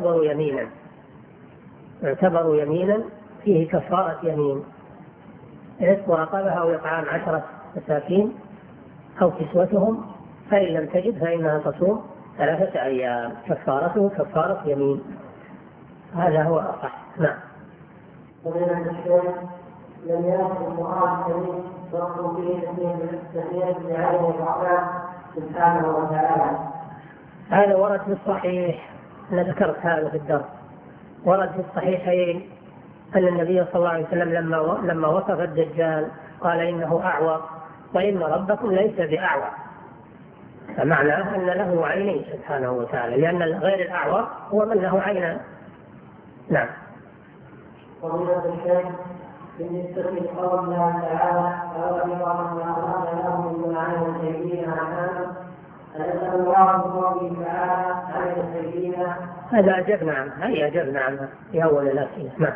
يعتبر يمينا فيه كفارة يمين، عتق رقبة أو إطعام 10 مساكين أو كسوتهم، فإن لم تجد فإنها تصوم 3 أيام، كفارته كفارة يمين. هذا هو الصح. نعم. فضيلة الشيخ لم يرد القرآن الكريم وصف فيه تسمية بعين الرحمن سبحانه وتعالى. هذا ورد في الصحيح، أنا ذكرت هذا في الدرس، ورد في الصحيحين أن النبي صلى الله عليه وسلم لما وصف الدجال قال إنه أعور وإن ربكم ليس بأعور، فمعناه أن له عينين سبحانه وتعالى، لأن غير الأعور هو من له عينان. نعم. فضيلة الشيخ بالنسبة لقول الله تعالى أولم يروا أنا خلقنا لهم من عين سيدنا عنانا أليس الله بقوله تعالى عين سيدنا؟ هذا أجبنا عنها، هي أجبنا عنها في أول الأسئلة. نعم.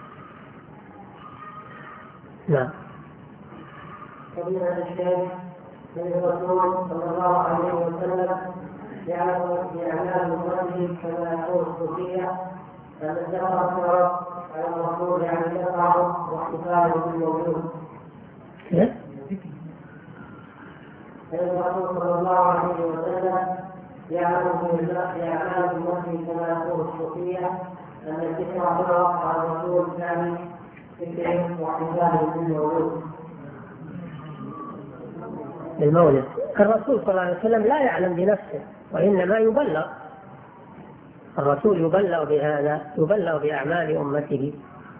نعم. فضيلة الشيخ من الرسول صلى الله عليه وسلم يعلم بأعمال أمته كما يقول الصوفية أن ذكر الشرف على الرسول عن شرعه واحتفاله بالموجود. فإن الرسول صلى الله عليه وسلم يعلم بأعمال أمته كما يقول الصوفية أن الذكر شرف على الرسول ثاني ذكره واحتفاله بالموجود. المولد الرسول صلى الله عليه وسلم لا يعلم بنفسه وإنما يبلغ، الرسول يبلغ بهذا، يبلغ بأعمال أمته.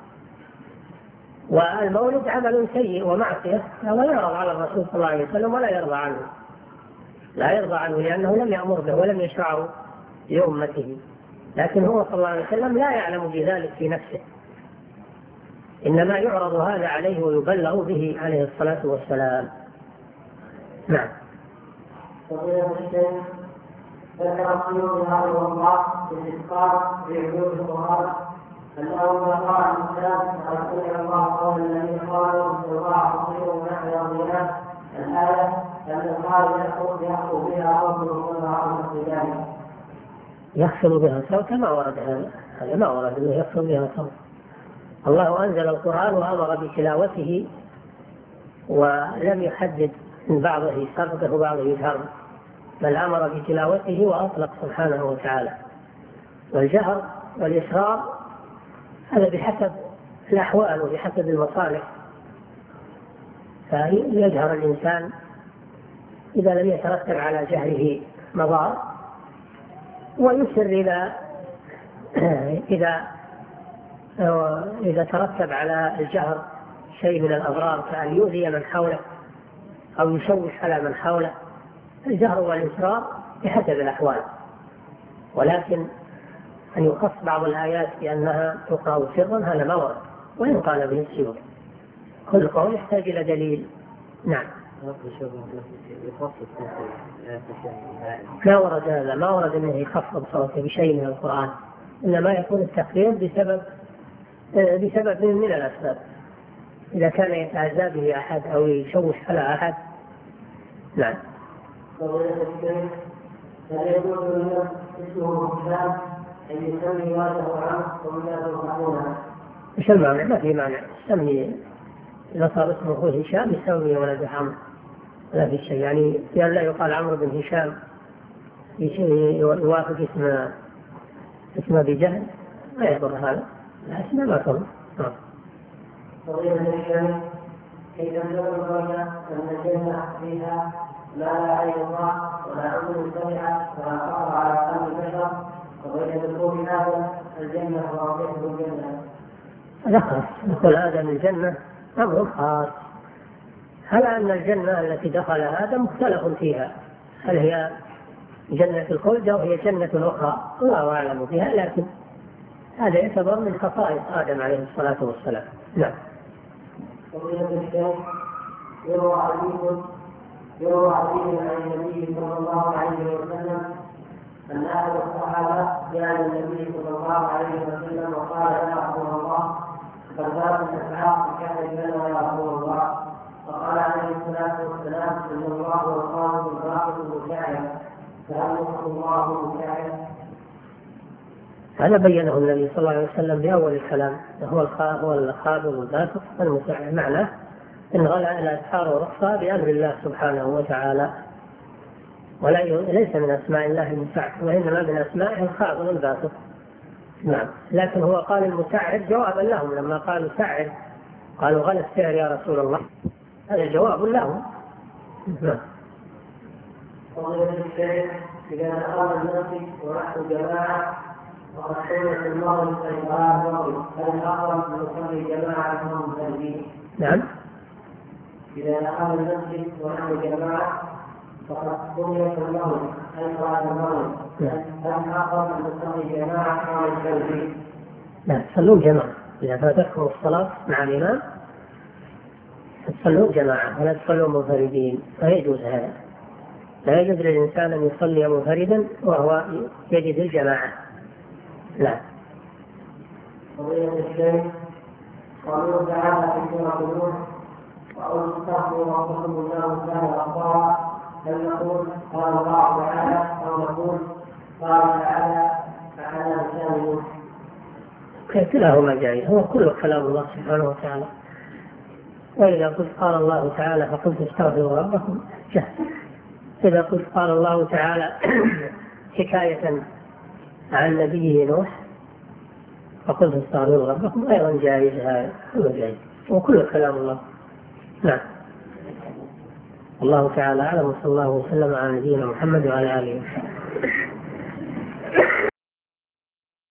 والمولد عمل سيء ومعصية ولا يعرض على الرسول صلى الله عليه وسلم ولا يرضى عنه، لا يرضى عنه لأنه لم يأمر به ولم يشرعه لأمته، لكن هو صلى الله عليه وسلم لا يعلم بذلك في نفسه، إنما يعرض هذا عليه ويبلغ به عليه الصلاة والسلام. نعم. ذكر السيوطي رحمه الله في الإتقان في علوم القرآن أنه ما قال الإسلام قد سمع الله قول الذين قالوا استطاع تصير نحن رضينا الآية أن القائل يأخذ بها ربه صلى الله عليه وسلم يحصل بها صوت، ما ورد هذا ما ورد أنه يحصل بها صوت. الله أنزل القرآن وأمر بتلاوته ولم يحدد من بعضه سرده وبعضه جهره، بل أمر بتلاوته وأطلق سبحانه وتعالى. والجهر والإسرار هذا بحسب الأحوال وبحسب المصالح، فيجهر الإنسان إذا لم يترتب على جهره مضار، ويسر إذا ترتب على الجهر شيء من الأضرار كأن يؤذي من حوله أو يشوش على من حوله. الجهر والإسرار بحسب الأحوال، ولكن أن يخص بعض الآيات بأنها تقرأ سرا هذا ما ورد، وإن قال به السيوطي كل قول يحتاج إلى دليل. نعم. ما ورد هذا، ما ورد أنه يخفض صوته بشيء من القرآن، إنما يكون التخفيض بسبب من الأسباب، إذا كان يتعزى به أحد أو يشوش على أحد. نعم. هل يجوز لمن اسمه هشام أن يسمي والده عمرو وولاده محمودا؟ إيش المعنى؟ ما في معنى، سمي إذا صار اسمه هشام يسمي ولده عمرو، لا في شيء، يعني لا يقال عمرو بن هشام يوافق اسم أبي جهل، ما يضر هذا، الأسماء ما تضر. فضيلة الشيخ، كيف نذكر أن الجنة فيها لا عين الله ولا عقول سمعت ولا خطر على قلب البشر، وبين دخول هذا الجنة ووضعه الجنة؟ دخل آدم الجنة أمر خاص. هل أن الجنة التي دخل هذا مختلف فيها، هل هي جنة الخلد أو هي جنة أخرى؟ الله أعلم بها، لكن هذا يعتبر من خصائص آدم عليه الصلاة والسلام. نعم. فضيلة الشيخ، يروى حديث عن النبي صلى الله عليه وسلم أن أحد الصحابة جاء النبي صلى الله عليه وسلم وقال يا رسول الله فذات الإسحاق كان لنا يا رسول الله، فقال عليه الصلاة والسلام إن الله والقائم الباقي المشاعر، فهل يحب الله مشاعر؟ هذا بينه النبي صلى الله عليه وسلم بأول الكلام، هو الخابر والباسط والمساعر، معناه إن غلا إلى إسحار ورخصة بأمر الله سبحانه وتعالى، وليس من أسماء الله المساعر، وإنما من أسمائه الخابر والباسط. نعم. لكن هو قال المساعر جوابا لهم لما قالوا سعر، قالوا غلا السعر يا رسول الله، هذا جواب لهم. نعم. فضيلة الشيخ، إذا دخل المسجد ونحن جماعة وقد حلت المغرب فإقام المغرب، هل الأقرب نصلي جماعة منفردين؟ نعم. إذا دخل المسجد ونحن جماعة فقد حلت المغرب فإقام المغرب، هل الأقرب نصلي جماعة منفردين؟ لا، تصلون جماعة. إذا فاتتكم الصلاة مع الإمام تصلون جماعة ولا تصلون منفردين، لا يجوز هذا، لا يجوز للإنسان أن يصلي منفردا وهو يجد الجماعة. لا. فضيلة الشيخ، قالوا تعالى في سورة نوح وأولو استغفروا ربكم الله كان غفارا، هل نقول قال الله تعالى أو نقول قال تعالى فعلى لسان نوح؟ كلاهما جائز، هو كله كلام الله سبحانه وتعالى، وإذا قلت قال الله تعالى فقلت استغفروا ربكم جهل، إذا قلت قال الله تعالى حكاية عن نبيه نوح فقلت استغفروا ربكم أيضا جائز، هذا كله جائز وكله كلام الله. نعم. الله تعالى أعلم، وصلى الله وسلم على نبينا محمد وعلى آله وصحبه.